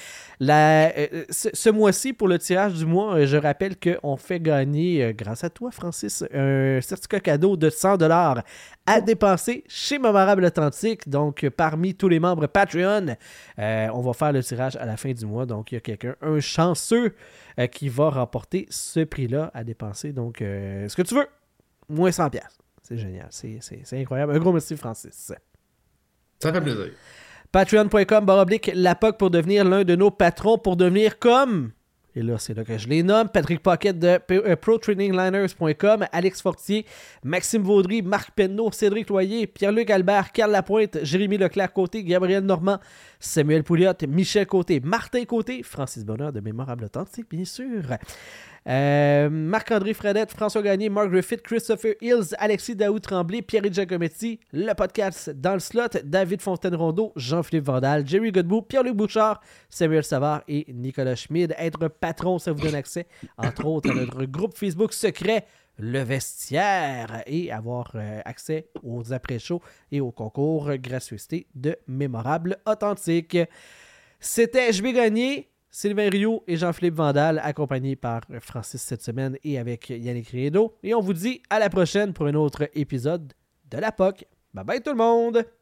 Ce mois-ci, pour le tirage du mois, je rappelle qu'on fait gagner, grâce à toi, Francis, un certificat cadeau de 100$ à dépenser chez Mémorable Authentique. Donc, parmi tous les membres Patreon, on va faire le tirage à la fin du mois. Donc, il y a quelqu'un, un chanceux, qui va remporter ce prix-là à dépenser. Donc, ce que tu veux, moins 100$. C'est génial. C'est incroyable. Un gros merci, Francis. Ça fait plaisir. Patreon.com/LaPoc pour devenir l'un de nos patrons, pour devenir comme, et là c'est là que je les nomme, Patrick Pocket de ProTrainingLiners.com, Alex Fortier, Maxime Vaudry, Marc Penneau, Cédric Loyer, Pierre-Luc Albert, Carl Lapointe, Jérémy Leclerc-Côté, Gabriel Normand, Samuel Pouliot, Michel Côté, Martin Côté, Francis Bonheur de Mémorable Authentique, bien sûr. Marc-André Fredette, François Gagné, Mark Griffith, Christopher Hills, Alexis Daou-Tremblay, Pierre Giacometti, le podcast dans le slot, David Fontaine-Rondeau, Jean-Philippe Vandal, Jerry Godbout, Pierre-Luc Bouchard, Samuel Savard et Nicolas Schmid. Être patron, ça vous donne accès, entre autres, à notre groupe Facebook secret, Le Vestiaire, et avoir accès aux après-shows et aux concours gracieuseté de Mémorable Authentique. C'était Je vais gagner. Sylvain Rio et Jean-Philippe Vandal, accompagnés par Francis cette semaine et avec Yannick Riendo. Et on vous dit à la prochaine pour un autre épisode de La POC. Bye bye tout le monde!